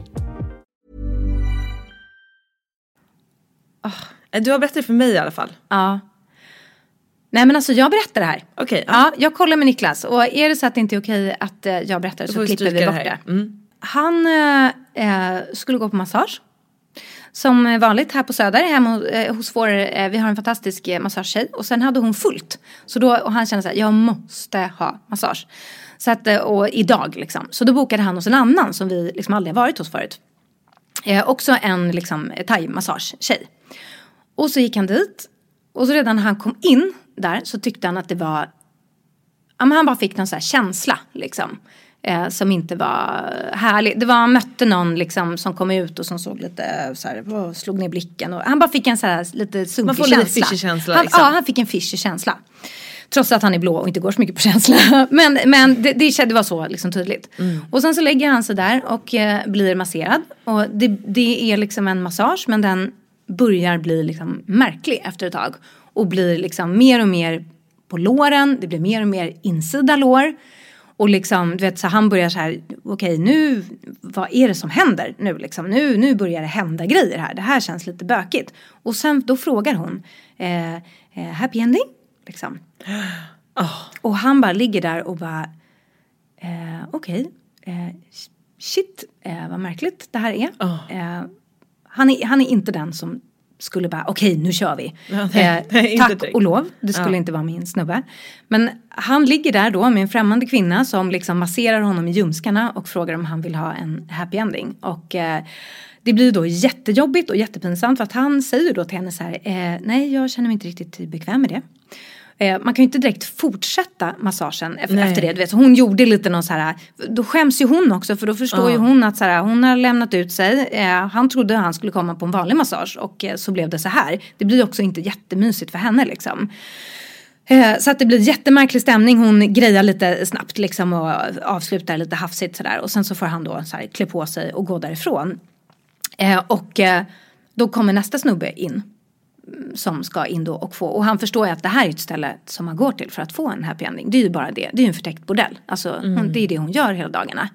Oh. Du har berättat det för mig i alla fall. Ja. Nej, men alltså jag berättar det här. Okej. Okay, ja. ja, jag kollar med Niklas. Och är det så att det inte är okej att eh, jag berättar så klipper vi bort det. Mm. Han eh, skulle gå på massage. Som vanligt här på Söder. Hemma eh, hos vår, eh, vi har en fantastisk eh, massagetjej. Och sen hade hon fullt. Så då, och han kände så här, jag måste ha massage. Så att, och idag liksom. Så då bokade han hos en annan som vi liksom aldrig har varit hos förut. Eh, också en liksom thai-massage-tjej. Och så gick han dit. Och så redan när han kom in där så tyckte han att det var... Ja, men han bara fick någon så här känsla liksom. Eh, som inte var härlig. Det var, han mötte någon liksom som kom ut och som såg lite så här, slog ner blicken. Och han bara fick en så här lite sunkig känsla. Man får lite fishy känsla han, liksom. Ja, han fick en fishy känsla. Trots att han är blå och inte går så mycket på känsla. Men, men det, det, det var så liksom tydligt. Mm. Och sen så lägger han sig där och eh, blir masserad. Och det, det är liksom en massage, men den börjar bli liksom märklig efter ett tag. Och blir liksom mer och mer på låren. Det blir mer och mer insida lår. Och liksom, du vet, så han börjar så här, okej, nu, vad är det som händer nu liksom? Nu, nu börjar det hända grejer här. Det här känns lite bökigt. Och sen, då frågar hon, eh, eh, happy ending? Liksom. Oh. Och han bara ligger där och bara, eh, okej, okay, eh, shit, eh, vad märkligt det här är. Oh. Eh, han är. Han är inte den som skulle bara, okej, okay, nu kör vi. Ja, nej, nej, eh, tack inte och lov, det skulle ja. inte vara min snubbe. Men han ligger där då med en främmande kvinna som liksom masserar honom i ljumskarna och frågar om han vill ha en happy ending. Och eh, det blir då jättejobbigt och jättepinsamt för att han säger då till henne så här, eh, nej, jag känner mig inte riktigt bekväm med det. Eh, man kan ju inte direkt fortsätta massagen efter, efter det. Du vet, hon gjorde lite någon så här, då skäms ju hon också, för då förstår ja. ju hon att så här, hon har lämnat ut sig. Eh, han trodde han skulle komma på en vanlig massage och eh, så blev det så här. Det blir också inte jättemysigt för henne liksom. Eh, så att det blir jättemärklig stämning. Hon grejar lite snabbt liksom och avslutar lite hafsigt sådär. Och sen så får han då så här, klä på sig och gå därifrån. Eh, och eh, då kommer nästa snubbe in. Som ska in då och få. Och han förstår ju att det här är ett ställe som man går till för att få en happy ending. Det är ju bara det. Det är ju en förtäckt bordell. Alltså mm. hon, det är det hon gör hela dagarna.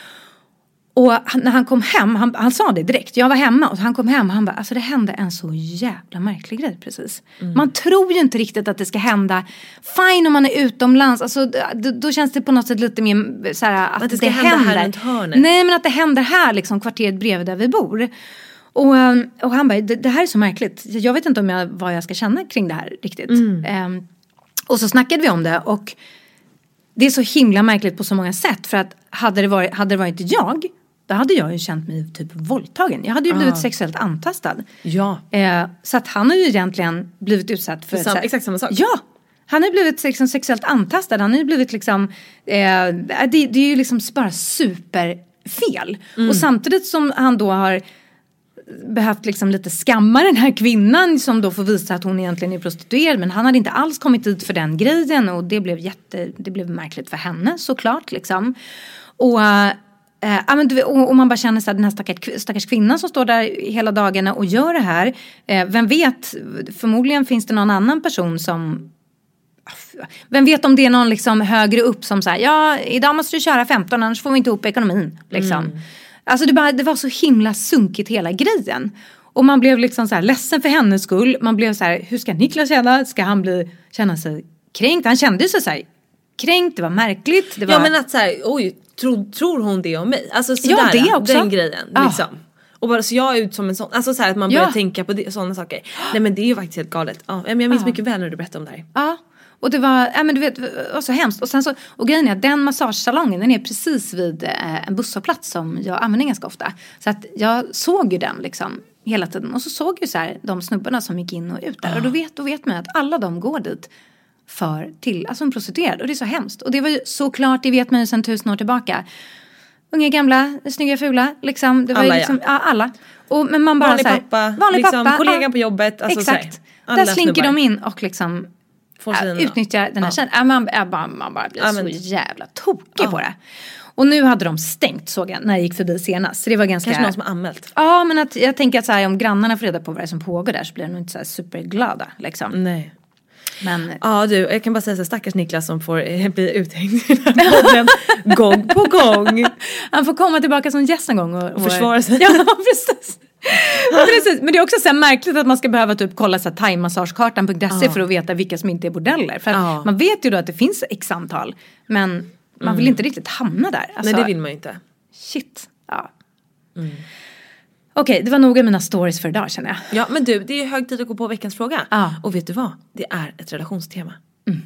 Och han, när han kom hem, han, han sa det direkt. Jag var hemma och han kom hem och han bara, alltså det hände en så jävla märklig grej precis. Mm. Man tror ju inte riktigt att det ska hända. Fine om man är utomlands. Alltså då, då känns det på något sätt lite mer så här, att, att det, ska det hända händer. Här runt hörnet. Nej, men att det händer här liksom kvarteret bredvid där vi bor. Och, och han bara, det, det här är så märkligt. Jag vet inte om jag, vad jag ska känna kring det här riktigt. Mm. Um, och så snackade vi om det. Och det är så himla märkligt på så många sätt. För att hade det varit, hade det varit jag, då hade jag ju känt mig typ våldtagen. Jag hade ju blivit ah. sexuellt antastad. Ja. Uh, så att han har ju egentligen blivit utsatt för... Sam, exakt samma sak. Ja. Han har ju blivit liksom sexuellt antastad. Han har ju blivit liksom... Uh, det, det är ju liksom bara superfel. Mm. Och samtidigt som han då har... behövt liksom lite skamma den här kvinnan som då får visa att hon egentligen är prostituerad, men han hade inte alls kommit dit för den grejen och det blev jätte det blev märkligt för henne såklart liksom. Och äh, men du, och, och man bara känner sig den här stackars, stackars kvinnan som står där hela dagarna och gör det här. Äh, vem vet, förmodligen finns det någon annan person som vem vet om det är någon liksom högre upp som säger ja, idag måste du köra femton annars får vi inte ihop ekonomin liksom. Mm. Alltså det, bara, det var så himla sunkigt hela grejen. Och man blev liksom så här ledsen för hennes skull. Man blev så här, hur ska Niklas känna? Ska han bli, känna sig kränkt? Han kände sig så här kränkt, det var märkligt. Det var... Ja men att så här, oj, tro, tror hon det om mig? Alltså sådär, ja, det också. Den grejen ja. liksom. Och bara så jag är ut som en sån, alltså så här att man börjar ja. tänka på det, sådana saker. Nej men det är ju faktiskt helt galet. Ja, men jag minns ja. mycket väl när du berättade om det här. Ja. Och det var, ja men du vet, det var så hemskt. Och sen så, och grejen är att den massagesalongen, den är precis vid eh, en busshållplats som jag använder ganska ofta. Så att jag såg ju den liksom hela tiden. Och så såg ju så här de snubbarna som gick in och ut där. Oh. Och då vet, då vet man att alla de går dit för till, alltså en prostituerad. Och det är så hemskt. Och det var ju såklart, det vet man ju sedan tusen år tillbaka. Unga, gamla, snygga, fula, liksom. Det var alla, ju liksom, ja. ja, alla. Och, men man bara vanlig så här, pappa, vanlig liksom, pappa. kollegan ja, på jobbet. Alltså, exakt. Så här, där slinker snubbar. De in och liksom... Äh, utnyttjar den här ja. Äh, man, äh, man, man bara blir ja, men... så jävla tokig ja. på det. Och nu hade de stängt, såg jag, när jag gick förbi senast. Så det var ganska... Kanske någon som har anmält. Ja, men att, jag tänker att så här, om grannarna får reda på vad det är som pågår där så blir de inte så här superglada. Liksom. Nej. Men... Ja du, jag kan bara säga så stackars Niklas som får eh, bli uthängd i den här podden gång på gång. Han får komma tillbaka som gäst en gång. Och, och försvara sig. Ja, precis. Precis, men det är också så märkligt att man ska behöva typ kolla så här thaimassagekartan punkt se ja. för att veta vilka som inte är bordeller. För ja. man vet ju då att det finns x-antal, men man mm. vill inte riktigt hamna där. Alltså, nej, det vill man ju inte. Shit, ja. Mm. Okej, okay, det var nog av mina stories för idag känner jag. Ja, men du, det är hög tid att gå på veckans fråga. Ja. Och vet du vad? Det är ett relationstema. Mm.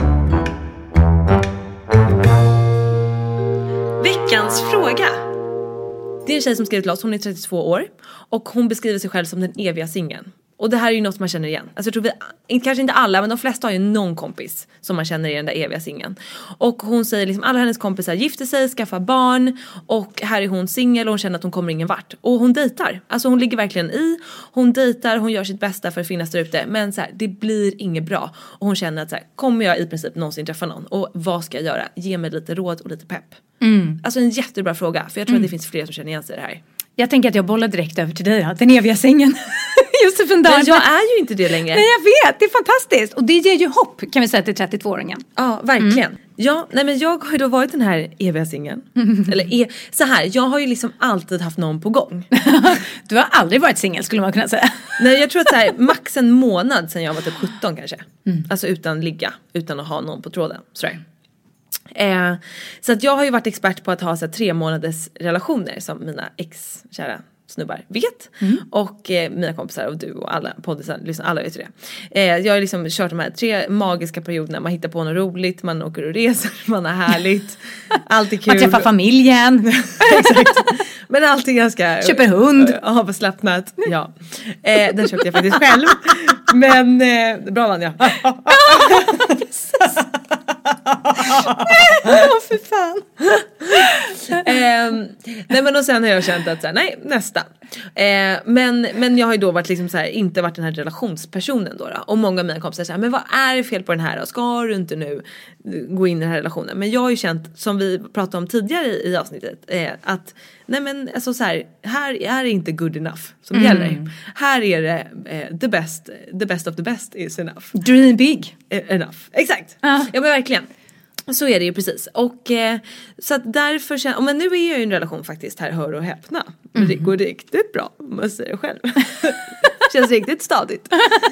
Veckans fråga. Det är en tjej som skrivit till oss, hon är trettiotvå år. Och hon beskriver sig själv som den eviga singeln. Och det här är ju något man känner igen. Alltså jag tror vi, kanske inte alla, men de flesta har ju någon kompis som man känner i den där eviga singeln. Och hon säger liksom, alla hennes kompisar gifter sig, skaffar barn. Och här är hon singel och hon känner att hon kommer ingen vart. Och hon dejtar. Alltså hon ligger verkligen i. Hon dejtar, hon gör sitt bästa för att finnas där ute. Men så här, det blir inget bra. Och hon känner att så här, kommer jag i princip någonsin träffa någon? Och vad ska jag göra? Ge mig lite råd och lite pepp. Mm. Alltså en jättebra fråga. För jag tror mm. att det finns fler som känner igen sig i det här. Jag tänker att jag bollar direkt över till dig. Ja. Den eviga sängen. Josefin Dahl. Men jag är ju inte det längre. Nej, jag vet. Det är fantastiskt. Och det ger ju hopp, kan vi säga, till trettiotvååringen. Ja, verkligen. Mm. Ja, nej men jag har ju då varit den här eviga singeln. Mm. Eller e- så här, jag har ju liksom alltid haft någon på gång. Du har aldrig varit singel, skulle man kunna säga. Nej, jag tror att så här, max en månad sedan jag var typ sjutton kanske. Mm. Alltså utan ligga, utan att ha någon på tråden. Sådär. Eh, så att jag har ju varit expert på att ha så här, tre månaders relationer som mina ex-kära snubbar vet. Mm. Och eh, mina kompisar och du och alla poddisar, liksom, alla vet det. Eh, jag har liksom kört de här tre magiska perioderna. Man hittar på något roligt, man åker och reser, man har härligt. Allt är kul. Man träffar familjen. Exakt. Men allt är ganska... Köper hund. Avslappnat, ja. Eh, den köpte jag faktiskt själv. Men eh, bra vann jag. Åh, för fan. eh, nej men och sen har jag känt att så här, nej nästa. Eh, men, men jag har ju då varit liksom så här, inte varit den här relationspersonen då, då. Och många av mina kompisar säger, men vad är det fel på den här då? Ska du inte nu gå in i den här relationen? Men jag har ju känt, som vi pratade om tidigare i, i avsnittet, eh, att nej men alltså så här, här är det inte good enough som mm. gäller. Här är det eh, the best, the best of the best is enough. Dream big. Eh, enough, exakt. Uh. Ja men verkligen. Så är det ju precis. Och eh, så att därför känner, men nu är jag i en relation faktiskt här, hör och häpna. Mm. Det går riktigt bra, om man säger det själv. Känns riktigt stadigt.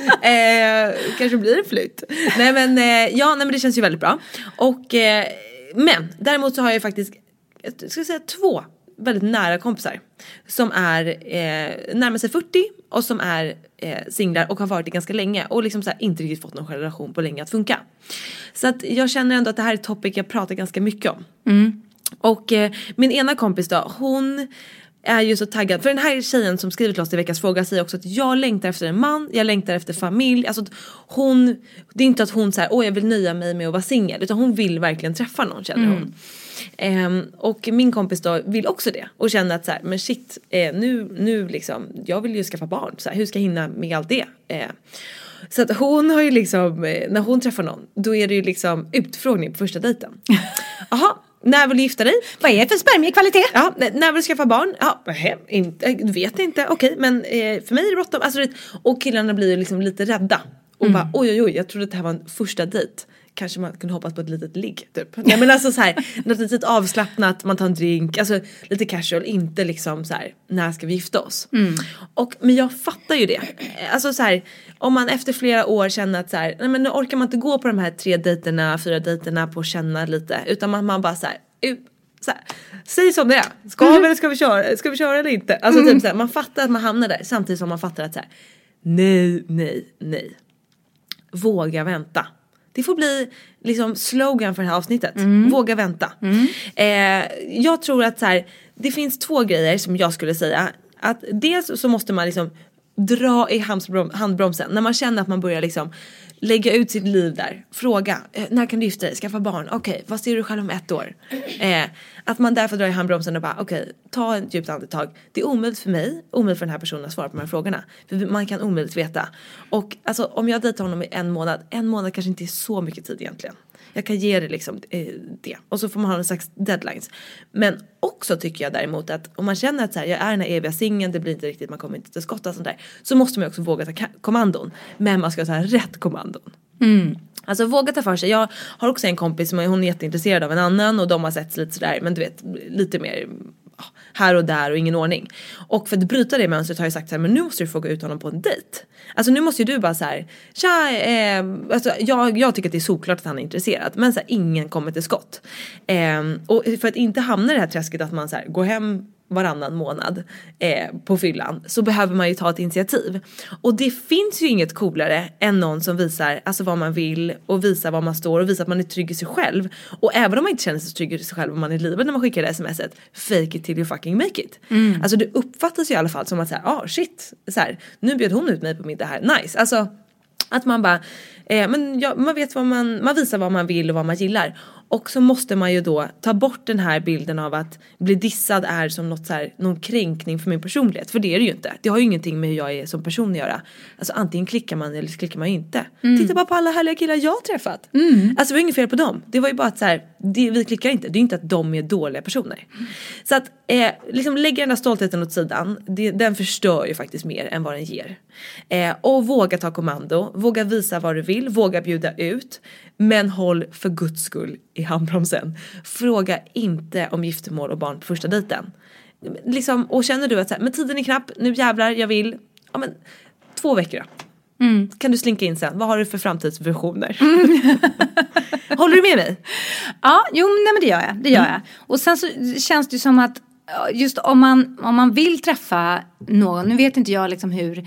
eh, kanske blir det flytt. Nej men, eh, ja, nej men det känns ju väldigt bra. Och, eh, men däremot så har jag ju faktiskt, jag ska säga två väldigt nära kompisar som är eh, närmar sig fyrtio och som är eh, singlar och har varit det ganska länge och liksom så här, inte riktigt fått någon relation på länge att funka. Så att jag känner ändå att det här är ett topic jag pratar ganska mycket om. Mm. Och eh, min ena kompis då, hon är ju så taggad. För den här tjejen som skriver till oss i veckans fråga säger också att jag längtar efter en man, jag längtar efter familj. Alltså hon, det är inte att hon säger, åh jag vill nöja mig med att vara singel, utan hon vill verkligen träffa någon, känner hon. Mm. Um, och min kompis då vill också det och känner att så här, men shit, eh, nu, nu liksom, jag vill ju skaffa barn, så här, hur ska jag hinna med allt det? Eh, så att hon har ju liksom, eh, när hon träffar någon, då är det ju liksom utfrågning på första dejten. Jaha, när vill du gifta dig? Vad är det för spermiekvalitet? Ja, när vill du skaffa barn? Ja, inte, du vet inte, okej, okay, men eh, för mig är det bråttom. Alltså, och killarna blir ju liksom lite rädda och mm. bara, oj oj oj, jag trodde att det här var en första dejt. Kanske man kunde hoppas på ett litet ligg typ. Ja, men alltså så här, något litet avslappnat, man tar en drink, alltså lite casual, inte liksom så här, när ska vi gifta oss? Mm. Och men jag fattar ju det. Alltså så här, om man efter flera år känner att så här, nej men nu orkar man inte gå på de här tre dejterna, fyra dejterna på att känna lite, utan man, man bara så här, så här, säg som det är. Ska vi eller ska vi köra? Ska vi köra eller inte? Alltså mm. typ så här, man fattar att man hamnar där samtidigt som man fattar att så här, nej, nej, nej. Våga vänta. Det får bli liksom slogan för det här avsnittet. Mm. Våga vänta. Mm. Eh, jag tror att så här, det finns två grejer som jag skulle säga. Att dels så måste man liksom dra i handbromsen. När man känner att man börjar liksom lägga ut sitt liv där. Fråga, eh, när kan du gifta dig? Skaffa barn? Okej, okay, vad ser du själv om ett år? Eh, att man därför drar i handbromsen och bara, okej, okay, ta ett djupt andetag. Det är omöjligt för mig, omöjligt för den här personen att svara på de här frågorna. För man kan omöjligt veta. Och alltså, om jag dejtar honom i en månad, en månad kanske inte är så mycket tid egentligen. Jag kan ge det liksom eh, det. Och så får man ha en slags deadlines. Men också tycker jag däremot att om man känner att så här, jag är den här eviga singeln, det blir inte riktigt, man kommer inte till skott och sånt där. Så måste man också våga ta ka- kommandon. Men man ska ta rätt kommandon. Mm. Alltså våga ta för sig. Jag har också en kompis som är, hon är jätteintresserad av en annan. Och de har sett lite sådär, men du vet, lite mer här och där och ingen ordning. Och för att bryta det mönstret har jag sagt så här, men nu måste du fråga ut honom på en dejt. Alltså nu måste ju du bara så här, tja, eh, alltså jag, jag tycker att det är såklart att han är intresserad, men så här, ingen kommer till skott. Eh, och för att inte hamna i det här träsket att man så här, går hem varannan månad eh, på fyllan, så behöver man ju ta ett initiativ. Och det finns ju inget coolare än någon som visar alltså vad man vill och visar var man står och visar att man är trygg i sig själv. Och även om man inte känner sig trygg i sig själv om man är i livet när man skickar det smset, fake it till you fucking make it. Mm. Alltså det uppfattas ju i alla fall som att säga, ah shit, så här, nu bjöd hon ut mig på middag här, nice. Alltså att man bara, eh, men ja, man vet vad man, man visar vad man vill och vad man gillar. Och så måste man ju då ta bort den här bilden av att bli dissad är som något så här, någon kränkning för min personlighet. För det är det ju inte. Det har ju ingenting med hur jag är som person att göra. Alltså antingen klickar man eller så klickar man inte. Mm. Titta bara på alla härliga killar jag har träffat. Mm. Alltså det var inget fel på dem. Det var ju bara att så här, det, vi klickar inte. Det är inte att de är dåliga personer. Mm. Så att eh, liksom lägga den där stoltheten åt sidan. Det, den förstör ju faktiskt mer än vad den ger. Eh, och våga ta kommando. Våga visa vad du vill. Våga bjuda ut. Men håll för Guds skull i handbromsen. Fråga inte om giftermål och barn på första dejten. Liksom, och känner du att så här, men tiden är knapp, nu jävlar, jag vill. Ja men, två veckor då. Mm. Kan du slinka in sen? Vad har du för framtidsvisioner? Mm. Håller du med mig? Ja, jo nej men det gör jag. Det gör mm. jag. Och sen så känns det som att just om man, om man vill träffa någon, nu vet inte jag liksom hur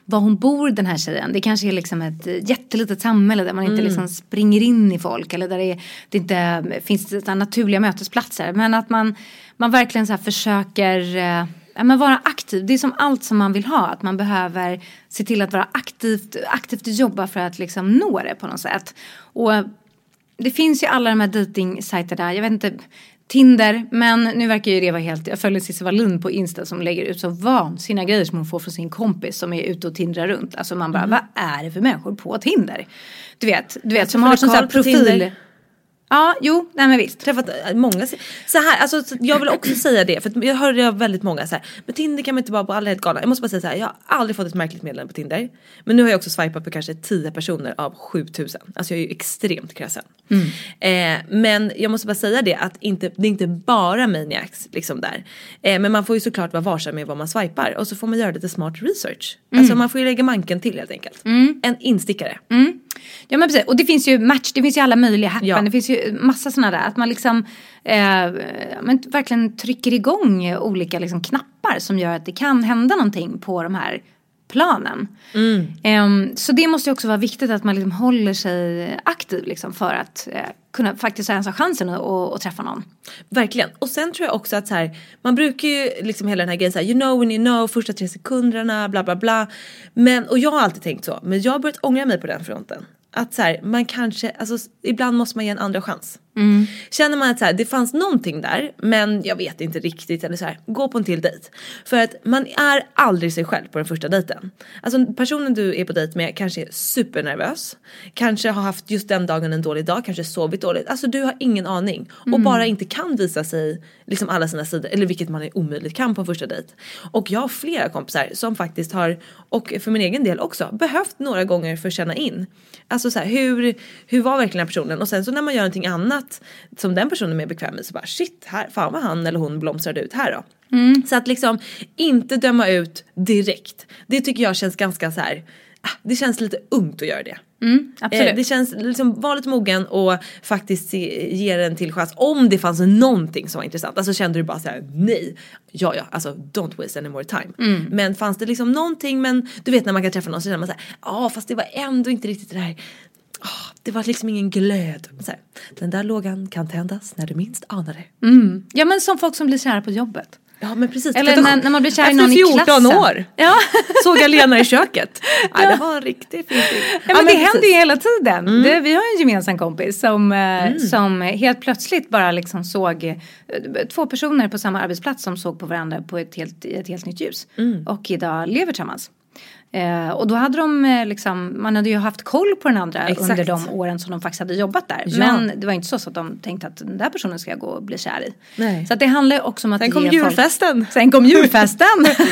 var hon bor, den här tjejen. Det kanske är liksom ett jättelitet samhälle där man inte mm. liksom springer in i folk. Eller där det, är, det inte finns det naturliga mötesplatser. Men att man, man verkligen så här försöker eh, men vara aktiv. Det är som allt som man vill ha. Att man behöver se till att vara aktivt, aktivt jobba för att liksom nå det på något sätt. Och det finns ju alla de här dating-sajter där. Jag vet inte... Tinder, men nu verkar ju det vara helt... Jag följer Cissi Wallin på Insta som lägger ut så vansinniga grejer som hon får från sin kompis som är ute och tindrar runt. Alltså man bara, mm. vad är det för människor på Tinder? Du vet, du vet som har sån här profil... Tinder. Ja, jo, nej men visst. Träffat många. Så här, alltså jag vill också säga det. För jag hörde väldigt många så här. Men Tinder kan man inte bara på alla helt galna. Jag måste bara säga så här. Jag har aldrig fått ett märkligt meddelande på Tinder. Men nu har jag också swipat på kanske tio personer av sjutusen. Alltså jag är ju extremt krassen. Mm. Eh, men jag måste bara säga det. Att inte, det är inte bara maniacs liksom där. Eh, men man får ju såklart vara varsam med vad man swipar. Och så får man göra lite smart research. Mm. Alltså man får ju lägga manken till helt enkelt. Mm. En instickare. Mm. Ja men precis. Och det finns ju match. Det finns ju alla möjliga happen. Ja. Det finns ju massa sådana där, att man liksom eh, men verkligen trycker igång olika liksom knappar som gör att det kan hända någonting på de här planen. Mm. Eh, så det måste ju också vara viktigt att man liksom håller sig aktiv liksom för att eh, kunna faktiskt ha chansen att, att, att träffa någon. Verkligen. Och sen tror jag också att så här, man brukar ju liksom hela den här grejen så här, you know when you know, första tre sekunderna, bla bla bla. Men, och jag har alltid tänkt så, men jag har börjat ångra mig på den fronten. Att så här, man kanske, alltså ibland måste man ge en andra chans. Mm. Känner man att så här, det fanns någonting där, men jag vet inte riktigt, eller så här, gå på en till dejt. För att man är aldrig sig själv på den första dejten. Alltså personen du är på dejt med kanske är supernervös. Kanske har haft just den dagen en dålig dag, kanske sovit dåligt. Alltså du har ingen aning. Och mm. bara inte kan visa sig liksom alla sina sidor, eller vilket man är omöjligt kan på en första dejt. Och jag har flera kompisar som faktiskt har, och för min egen del också, behövt några gånger för att känna in. Alltså så här, hur, hur var verkligen den personen? Och sen så när man gör någonting annat som den personen är mer bekväm med, så bara shit, här, fan vad han eller hon blomstrade ut här då. Mm. Så att liksom inte döma ut direkt. Det tycker jag känns ganska så här, det känns lite ungt att göra det. Mm, absolut. Eh, det känns liksom, var lite mogen och faktiskt se, ge den till chans. Om det fanns någonting som var intressant, alltså kände du bara så här, nej, ja ja, alltså don't waste any more time. Mm. Men fanns det liksom någonting, men du vet när man kan träffa någon så känner man så här, ja ah, fast det var ändå inte riktigt det där. Oh, det var liksom ingen glöd. Så här, den där lågan kan tändas när du minst anar det. Mm. Ja men som folk som blir kära på jobbet. Ja men precis. Eller när, när man blir kär i någon i klassen. Efter fjorton år. Ja. Såg jag Lena i köket. Ja, ja. Det var en riktigt fin film. Ja, men, ja, men det precis. Händer ju hela tiden. Mm. Det, vi har en gemensam kompis som, mm. som helt plötsligt bara liksom såg två personer på samma arbetsplats som såg på varandra på ett helt, ett helt nytt ljus. Mm. Och idag lever tillsammans. Eh, och då hade de eh, liksom, man hade ju haft koll på den andra. Exakt. Under de åren som de faktiskt hade jobbat där. Ja. Men det var inte så, så att de tänkte att den där personen ska jag gå och bli kär i. Nej. Så att det handlar också om att sen kom julfesten. Folk... Sen kom julfesten.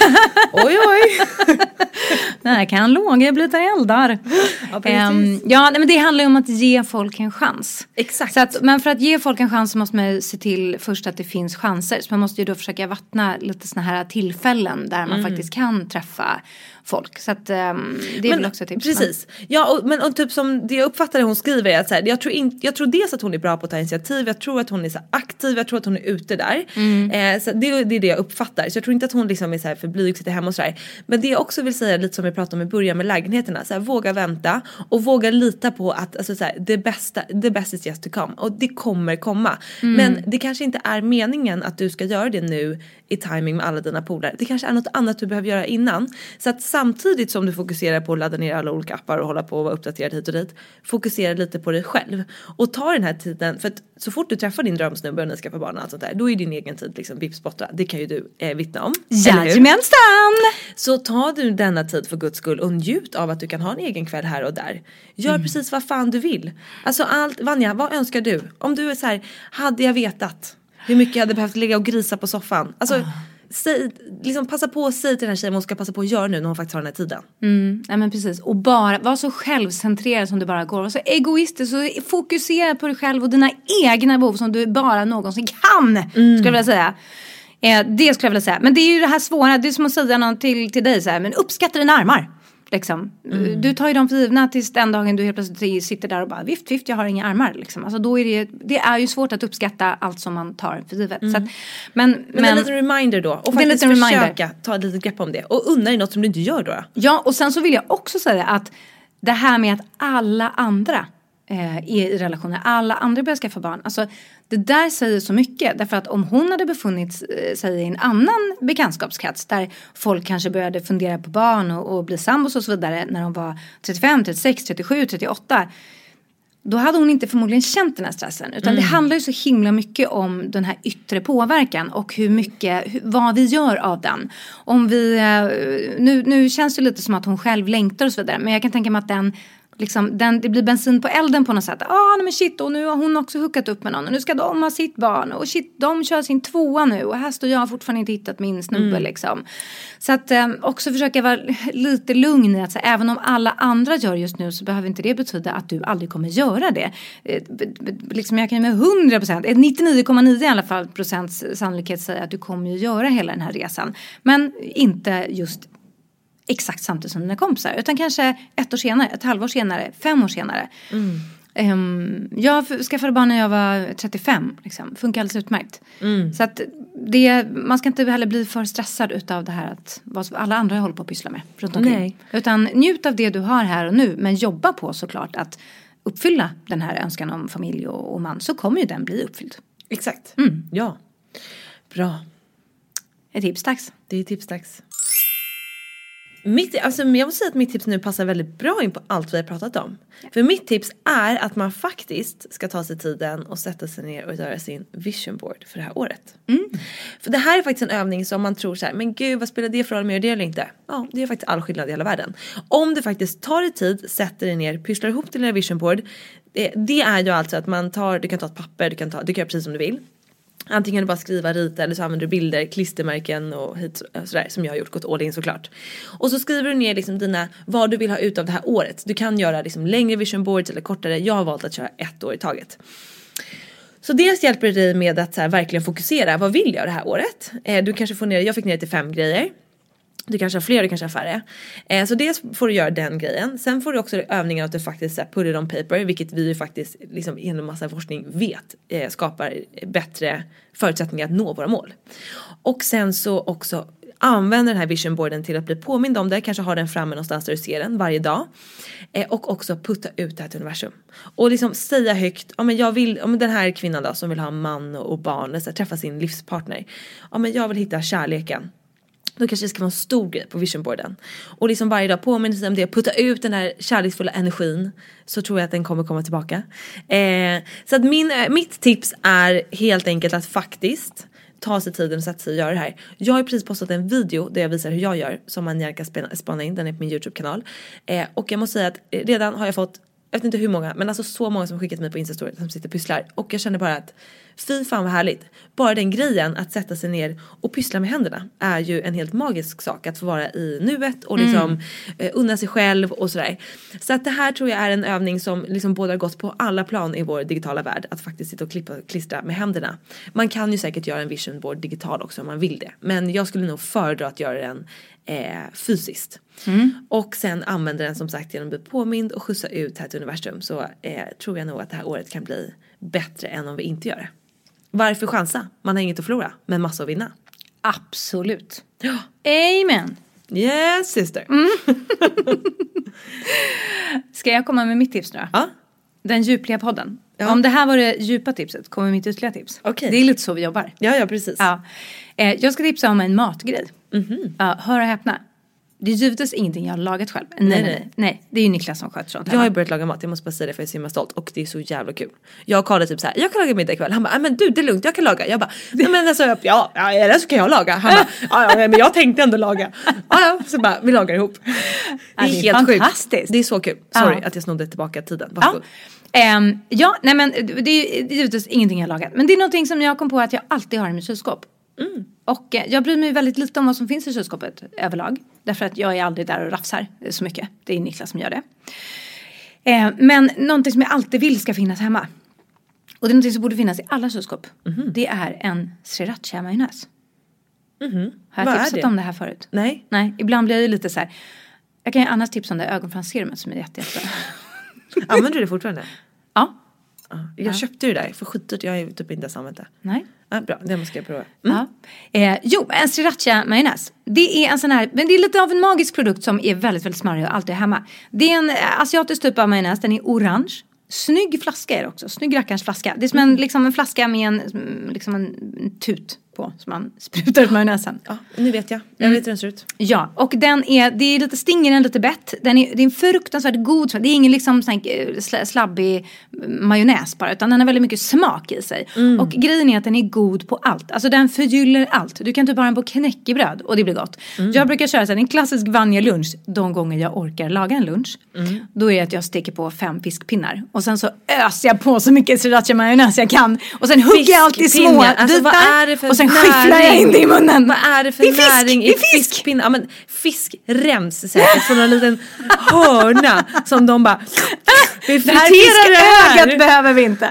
Oj oj. Nej, kan låga bli där eldar. Ja, um, ja, men det handlar ju om att ge folk en chans. Exakt. Så att, men för att ge folk en chans så måste man se till först att det finns chanser. Så man måste ju då försöka vattna lite såna här tillfällen där man mm. faktiskt kan träffa folk. Så att um, det är men, väl också ett tips. Precis. Ja, och, men och typ som det jag uppfattade hon skriver är att så här, jag tror in, jag tror dels att hon är bra på att ta initiativ. Jag tror att hon är så aktiv. Jag tror att hon är ute där. Mm. Eh, så det, det är det jag uppfattar. Så jag tror inte att hon liksom är så här för blyg, sitter hemma och så där. Men det jag också vill säga, lite som vi pratade om i början med lägenheterna, så här, våga vänta och våga lita på att alltså, så här, det bästa, the best is yet to come. Och det kommer komma. Mm. Men det kanske inte är meningen att du ska göra det nu i timing med alla dina polare. Det kanske är något annat du behöver göra innan. Så att samtidigt som du fokuserar på att ladda ner alla olika appar och hålla på och vara uppdaterad hit och dit, fokusera lite på dig själv. Och ta den här tiden, för att så fort du träffar din drömsnubbe och ni skaffar barn och allt sånt där, då är din egen tid liksom bipspotta. Det kan ju du eh, vittna om. Jajamensan! Så ta du denna tid för Guds skull och njut av att du kan ha en egen kväll här och där. Gör mm. precis vad fan du vill. Alltså allt, Vanja, vad önskar du? Om du är så här, hade jag vetat hur mycket jag hade behövt ligga och grisa på soffan. Alltså, oh. säg, liksom passa på att säga till den här tjejen vad hon ska passa på att göra nu när hon faktiskt har den här tiden. Mm, ja men precis. Och bara, var så självcentrerad som du bara går. Var så egoistisk, så fokusera på dig själv och dina egna behov som du bara någonsin kan. Mm. Skulle jag vilja säga. Eh, det skulle jag vilja säga. Men det är ju det här svåra, det är som att säga någon till, till dig så här, men uppskatta dina armar. Liksom. Mm. Du tar ju dem för givna tills den dagen du helt plötsligt sitter där och bara vift, vift, jag har inga armar. Liksom. Alltså då är det, det är ju svårt att uppskatta allt som man tar för givet. Mm. Så att, men, men, men en liten reminder då. Och faktiskt försöka reminder. ta ett litet grepp om det. Och unna dig något som du inte gör då. Ja, och sen så vill jag också säga att det här med att alla andra eh, är i relationer, alla andra börjar skaffa barn. Alltså det där säger så mycket. Därför att om hon hade befunnit sig i en annan bekantskapskrets där folk kanske började fundera på barn och, och bli sambos och så vidare när de var trettiofem, trettiosex, trettiosju, trettioåtta. Då hade hon inte förmodligen känt den här stressen. Utan mm. det handlar ju så himla mycket om den här yttre påverkan. Och hur mycket, hur, vad vi gör av den. Om vi, nu, nu känns det lite som att hon själv längtar och så vidare. Men jag kan tänka mig att den, liksom, den, det blir bensin på elden på något sätt. Ah, men shit, och nu har hon också hookat upp med någon. Och nu ska de ha sitt barn. Och shit, de kör sin tvåa nu. Och här står jag fortfarande inte hittat min snubbe mm. liksom. Så att eh, också försöka vara lite lugn i att så, även om alla andra gör just nu så behöver inte det betyda att du aldrig kommer göra det. Eh, b- b- liksom jag kan med hundra procent, nittionio komma nio i alla fall procents sannolikhet säga att du kommer ju göra hela den här resan. Men inte just exakt samtidigt som dina kompisar. Utan kanske ett år senare, ett halvår senare, fem år senare. Mm. Um, jag skaffade barn när jag var trettiofem. Liksom. Funkar alldeles utmärkt. Mm. Så att det, man ska inte heller bli för stressad utav det här att vad alla andra håller på att pyssla med. Runt omkring. Nej. Utan njut av det du har här och nu. Men jobba på såklart att uppfylla den här önskan om familj och, och man. Så kommer ju den bli uppfylld. Exakt. Mm. Ja. Bra. Är tipsdags? Det är tipsdags. Mitt, alltså jag måste säga att mitt tips nu passar väldigt bra in på allt vi har pratat om. För mitt tips är att man faktiskt ska ta sig tiden och sätta sig ner och göra sin vision board för det här året. Mm. För det här är faktiskt en övning som man tror så här, men gud vad spelar det för roll om jag gör det eller inte? Ja, det är faktiskt all skillnad i hela världen. Om du faktiskt tar dig tid, sätter dig ner, pysslar ihop till din vision board. Det, det är ju alltså att man tar, du kan ta ett papper, du kan, ta, du kan göra precis som du vill. Antingen du bara skriva, rita eller så använder du bilder, klistermärken och hit, sådär som jag har gjort, gått all in såklart. Och så skriver du ner liksom dina, vad du vill ha ut av det här året. Du kan göra liksom längre vision boards eller kortare. Jag har valt att köra ett år i taget. Så dels hjälper det dig med att så här, verkligen fokusera. Vad vill jag det här året? Eh, du kanske får ner, jag fick ner till fem grejer. Du kanske har fler, du kanske har färre. Eh, så dels får du göra den grejen. Sen får du också övningar att du faktiskt här, put it on paper. Vilket vi ju faktiskt liksom, genom massa forskning vet eh, skapar bättre förutsättningar att nå våra mål. Och sen så också använder den här vision boarden till att bli påmind om det. Kanske ha den framme någonstans där du ser den varje dag. Eh, och också putta ut det här till universum. Och liksom säga högt, ja men jag vill, ja men den här kvinnan då som vill ha man och barn. Så här, träffa sin livspartner. Ja men jag vill hitta kärleken. Då kanske det ska vara en stor grej på visionboarden. Och liksom varje dag påminner sig om det. Putta ut den här kärleksfulla energin. Så tror jag att den kommer komma tillbaka. Eh, så att min, mitt tips är helt enkelt att faktiskt ta sig tiden och sätta sig och göra det här. Jag har precis postat en video där jag visar hur jag gör. Som man gärna kan spana in. Den är på min YouTube-kanal. Eh, och jag måste säga att redan har jag fått, jag vet inte hur många, men alltså så många som skickat mig på Instastory som sitter och pysslar. Och jag känner bara att fy fan vad härligt. Bara den grejen att sätta sig ner och pyssla med händerna är ju en helt magisk sak. Att få vara i nuet och liksom mm. eh, unna sig själv och sådär. Så att det här tror jag är en övning som liksom både har gått på alla plan i vår digitala värld. Att faktiskt sitta och klippa och klistra med händerna. Man kan ju säkert göra en vision board digital också om man vill det. Men jag skulle nog föredra att göra den eh, fysiskt. Mm. Och sen använda den som sagt genom att bli påmind och skjutsa ut här till universum. Så eh, tror jag nog att det här året kan bli bättre än om vi inte gör det. Varför chansa? Man har inget att förlora, men massa att vinna. Absolut. Ja. Amen. Yes, sister. Mm. Ska jag komma med mitt tips nu? Ja. Den djupliga podden. Ja. Om det här var det djupa tipset, kommer mitt ytterligare tips. Okay. Det är lite så vi jobbar. Ja, ja, precis. Ja. Eh, jag ska tipsa om en matgrej. Mm-hmm. Ja, hör och häpna. Det är givetvis ingenting jag har lagat själv. Nej, nej, nej. nej det är ju Niklas som sköter sånt här. Jag har ju börjat laga mat, jag måste bara säga det för jag är så himla stolt. Och det är så jävla kul. Jag och Karl typ så här, jag kan laga middag ikväll. Han bara, men du det är lugnt, jag kan laga. Jag bara, nej men alltså, ja, ja eller så kan jag laga. Han bara, ja, ja men jag tänkte ändå laga. Ja, ja, så bara, vi lagar ihop. Det är, ja, det är helt fantastiskt. Sjukt. Det är så kul. Sorry ja. att jag snodde tillbaka tiden. Varsågod. Ja. Um, ja, nej men det är givetvis ingenting jag har lagat. Men det är någonting som jag kom på att jag alltid har i mitt kylskåp. Mm. Och eh, jag bryr mig väldigt lite om vad som finns i kylskåpet överlag. Därför att jag är aldrig där och rafsar så mycket. Det är Niklas som gör det. Eh, men någonting som jag alltid vill ska finnas hemma. Och det är någonting som borde finnas i alla kylskåp. Mm-hmm. Det är en sriracha-majonnäs. Mm-hmm. Har jag tipsat det? om det här förut? Nej. Nej, ibland blir jag ju lite så här. Jag kan ge annars tips om det ögonfransserumet som är jätte, jätte. Använder du det fortfarande? Ja. Jag ja. köpte det där för skitdyrt. Jag har ju typ inte ens använt det. Nej. Ja, bra, det måste jag prova. Mm. Ja. Eh, jo, en sriracha-majonnäs. Det är en sån här, men det är lite av en magisk produkt som är väldigt, väldigt smarrig och alltid hemma. Det är en asiatisk typ av majonnäs. Den är orange. Snygg flaska är det också. Snygg rackarns flaska. Det är som en, liksom en flaska med en, liksom en tut på som man sprutar ut majonnäsen. Ja, nu vet jag. Jag vet hur den ser ut. Ja, och den är, det är lite stinger den lite bett. Den är, det är en fruktansvärt god. Det är ingen liksom sån här slabbig majonnäs bara, utan den har väldigt mycket smak i sig. Mm. Och grejen är att den är god på allt. Alltså den förgyller allt. Du kan typ ha den på knäckebröd och det blir gott. Mm. Jag brukar köra så här, en klassisk vanja-lunch de gånger jag orkar laga en lunch. Mm. Då är det att jag steker på fem fiskpinnar. Och sen så öser jag på så mycket sriracha-majonnäs jag kan. Och sen hugger jag allt i små alltså, vad är det för och sen skifflar jag in det i munnen. Vad är det för det är fisk, näring i fisk. fiskpinnar? Ja, men fiskrems säkert från en liten hörna som de bara vi det här fiskögat behöver vi inte.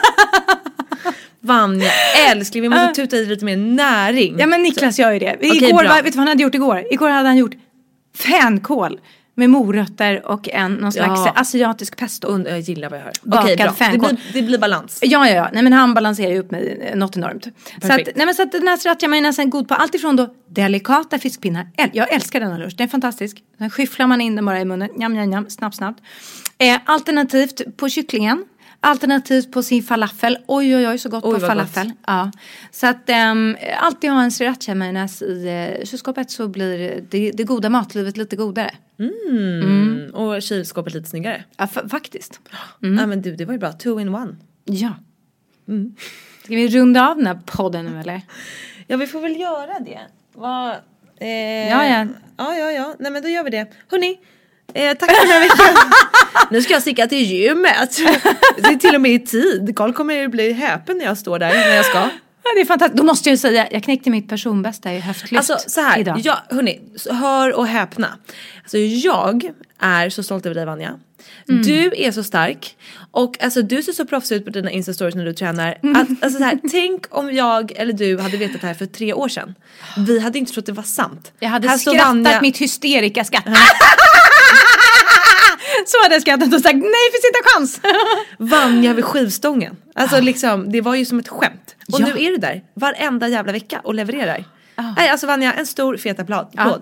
Vanja, älskling, vi måste uh. tuta i lite mer näring. Ja men Niklas så. gör ju det. Okay, igår, vet du vad han hade gjort igår? Igår hade han gjort fänkål. Med morötter och en någon slags ja. asiatisk pesto. Und, jag gillar vad jag hör. Okej, bra. Det blir, det blir balans. Ja, ja, ja. Nej, men han balanserar ju upp med något enormt. Så att, nej, men så att den här sriracha-majonnäsen är god på allt ifrån då delikata fiskpinnar. Jag älskar den här lunch. Den är fantastisk. Sen skyfflar man in den bara i munnen. Njam, njam, njam. Snabbt, snabbt. Eh, alternativt på kycklingen. Alternativt på sin falafel. Oj, oj, oj, så gott oj, på falafel. Gott. Ja. Så att um, alltid ha en sriracha-majonnäs i uh, kylskåpet så blir det, det goda matlivet lite godare. Mm. Mm. Och kylskåpet lite snyggare. Ja, f- faktiskt. Mm. Ja, men du, det var ju bra. Two in one. Ja. Mm. Ska vi runda av den här podden nu, eller? Ja, vi får väl göra det. Va, eh, ja, ja. Ja, ja, ja. Nej, men då gör vi det. Hörrni. Eh, tack för den här veckan. Nu ska jag sticka till gymmet. Det är till och med i tid. Carl kommer bli häpen när jag står där när jag ska. Ja, det är fantastiskt. Då måste jag säga, jag knäckte mitt personbästa i höftlyft alltså, så här, idag. Ja, hörni, hör och häpna. Alltså, jag är så stolt över dig, Vanja. Mm. Du är så stark. Och alltså, du ser så proffsig ut på dina Insta-stories när du tränar. Att, alltså, så här, tänk om jag eller du hade vetat det här för tre år sedan. Vi hade inte trott det var sant. Jag hade här skrattat Vanja... mitt hysterika-skatt. Så hade jag skrattat och sagt, nej, finns inte chans. Vanja vid skivstången. Alltså ah. liksom, det var ju som ett skämt. Och ja. nu är du där varenda jävla vecka och levererar. Ah. Nej, alltså Vanja, en stor fet applåd. Ah.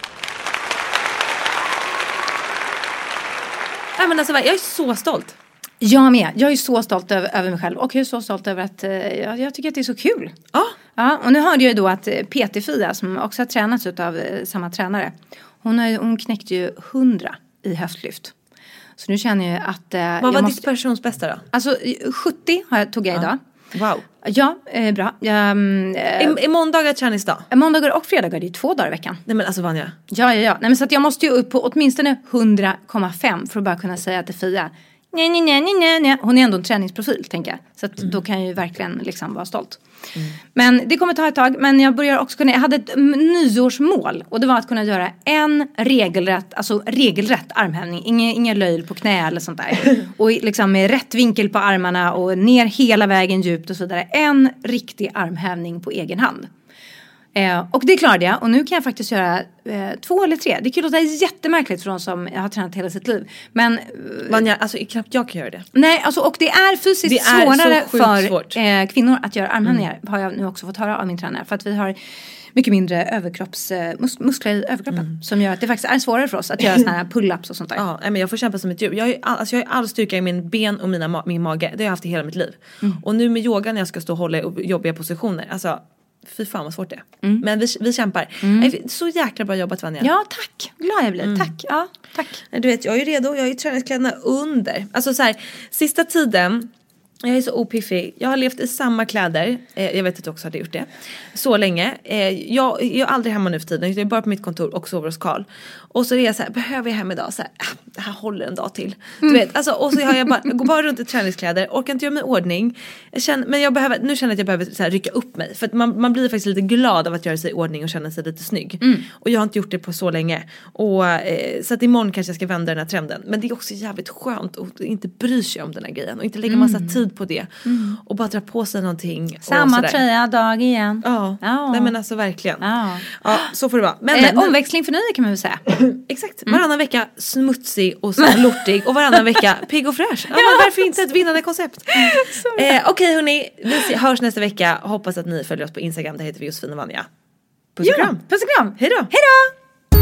Nej, men alltså, jag är så stolt. Jag med. Jag är så stolt över, över mig själv. Och jag är så stolt över att uh, jag, jag tycker att det är så kul. Ah. Ja, och nu hörde jag ju då att P T-Fia, som också har tränats av uh, samma tränare. Hon, har, hon knäckte ju hundra i höftlyft. Så nu känner jag att... Eh, Vad var jag måste... ditt personsbästa då? Alltså sjuttio har jag, tog jag idag. Wow. Ja, eh, bra. Jag, eh, I, I måndagar träningsdag? Måndagar och fredagar, det är två dagar i veckan. Nej men alltså Vanja. Ja, ja, ja. Nej, men så att jag måste ju upp på åtminstone hundra komma fem för att bara kunna säga till Fia. Nej, nej, nej, nej, nej. Hon är ändå en träningsprofil, tänker jag. Så att mm. då kan jag ju verkligen liksom vara stolt. Mm. Men det kommer ta ett tag. Men jag börjar också kunna... Jag hade ett nyårsmål. Och det var att kunna göra en regelrätt... Alltså regelrätt armhävning. Inga, inga löjl på knä eller sånt där. Och liksom med rätt vinkel på armarna. Och ner hela vägen djupt och så vidare. En riktig armhävning på egen hand. Eh, och det klarade jag. Och nu kan jag faktiskt göra eh, två eller tre. Det kan låta jättemärkligt för de som har tränat hela sitt liv. Men... Vanja, alltså knappt jag kan göra det. Nej, alltså, och det är fysiskt det är svårare för eh, kvinnor att göra armhävningar. Mm. Har jag nu också fått höra av min tränare. För att vi har mycket mindre överkropps, mus- muskler i överkroppen. Mm. Som gör att det faktiskt är svårare för oss att göra såna här pull-ups och sånt där. Ja, men jag får kämpa som ett djur. Jag har ju all, alltså jag har all styrka i min ben och mina ma- min mage. Det har jag haft i hela mitt liv. Mm. Och nu med yoga när jag ska stå och hålla i jobbiga positioner. Alltså... Fy fan vad svårt det är. Mm. Men vi, vi kämpar. Mm. Så jäkla bra jobbat, Vanja. Ja, tack. Glad jag blir. Mm. Tack. Ja, tack. Du vet, jag är ju redo. Jag har ju träningskläderna under. Alltså så här, sista tiden... Jag är så opiffig. Jag har levt i samma kläder. Eh, jag vet att du också hade gjort det. Så länge. Eh, jag, jag är aldrig hemma nu för tiden. Jag är bara på mitt kontor och sover hos Carl. Och så är jag så här, behöver jag hem idag? Så här, ah, det här håller en dag till. Du vet, alltså, och så har jag bara, jag går bara runt i träningskläder. Orkar inte göra mig i ordning. Jag känner, men jag behöver, nu känner jag att jag behöver så här, rycka upp mig. För att man, man blir faktiskt lite glad av att göra sig i ordning och känna sig lite snygg. Mm. Och jag har inte gjort det på så länge. Och, eh, så att imorgon kanske jag ska vända den här trenden. Men det är också jävligt skönt att inte bry sig om den här grejen. Och inte lägga massa tid tid på det. Mm. Och bara dra på sig någonting. Samma tröja, dag igen. Ja, ja. Nej, men alltså verkligen. Ja. Ja, så får det vara. Men, eh, men, omväxling för nöje kan man väl säga. Exakt, mm. varannan vecka smutsig och så lortig och varannan vecka pigg och fräsch. Ja, men varför inte ett vinnande koncept? eh, Okej okay, hörni, vi hörs nästa vecka. Hoppas att ni följer oss på Instagram, där heter vi Josefin och Vanja. Puss och ja, kram. Puss och kram. Hej då. Hej då.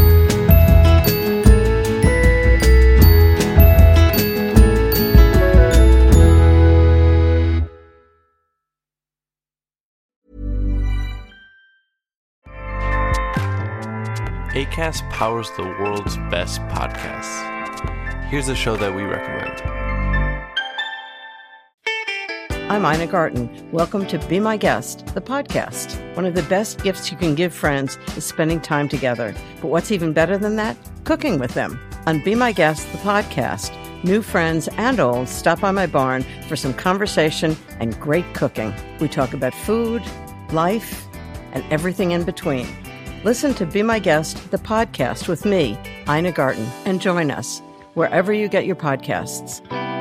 Acast powers the world's best podcasts. Here's a show that we recommend. I'm Ina Garten. Welcome to Be My Guest, the podcast. One of the best gifts you can give friends is spending time together. But what's even better than that? Cooking with them. On Be My Guest, the podcast, new friends and old stop by my barn for some conversation and great cooking. We talk about food, life, and everything in between. Listen to Be My Guest, the podcast with me, Ina Garten, and join us wherever you get your podcasts.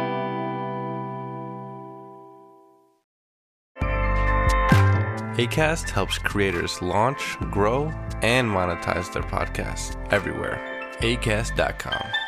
Acast helps creators launch, grow, and monetize their podcasts everywhere. acast dot com.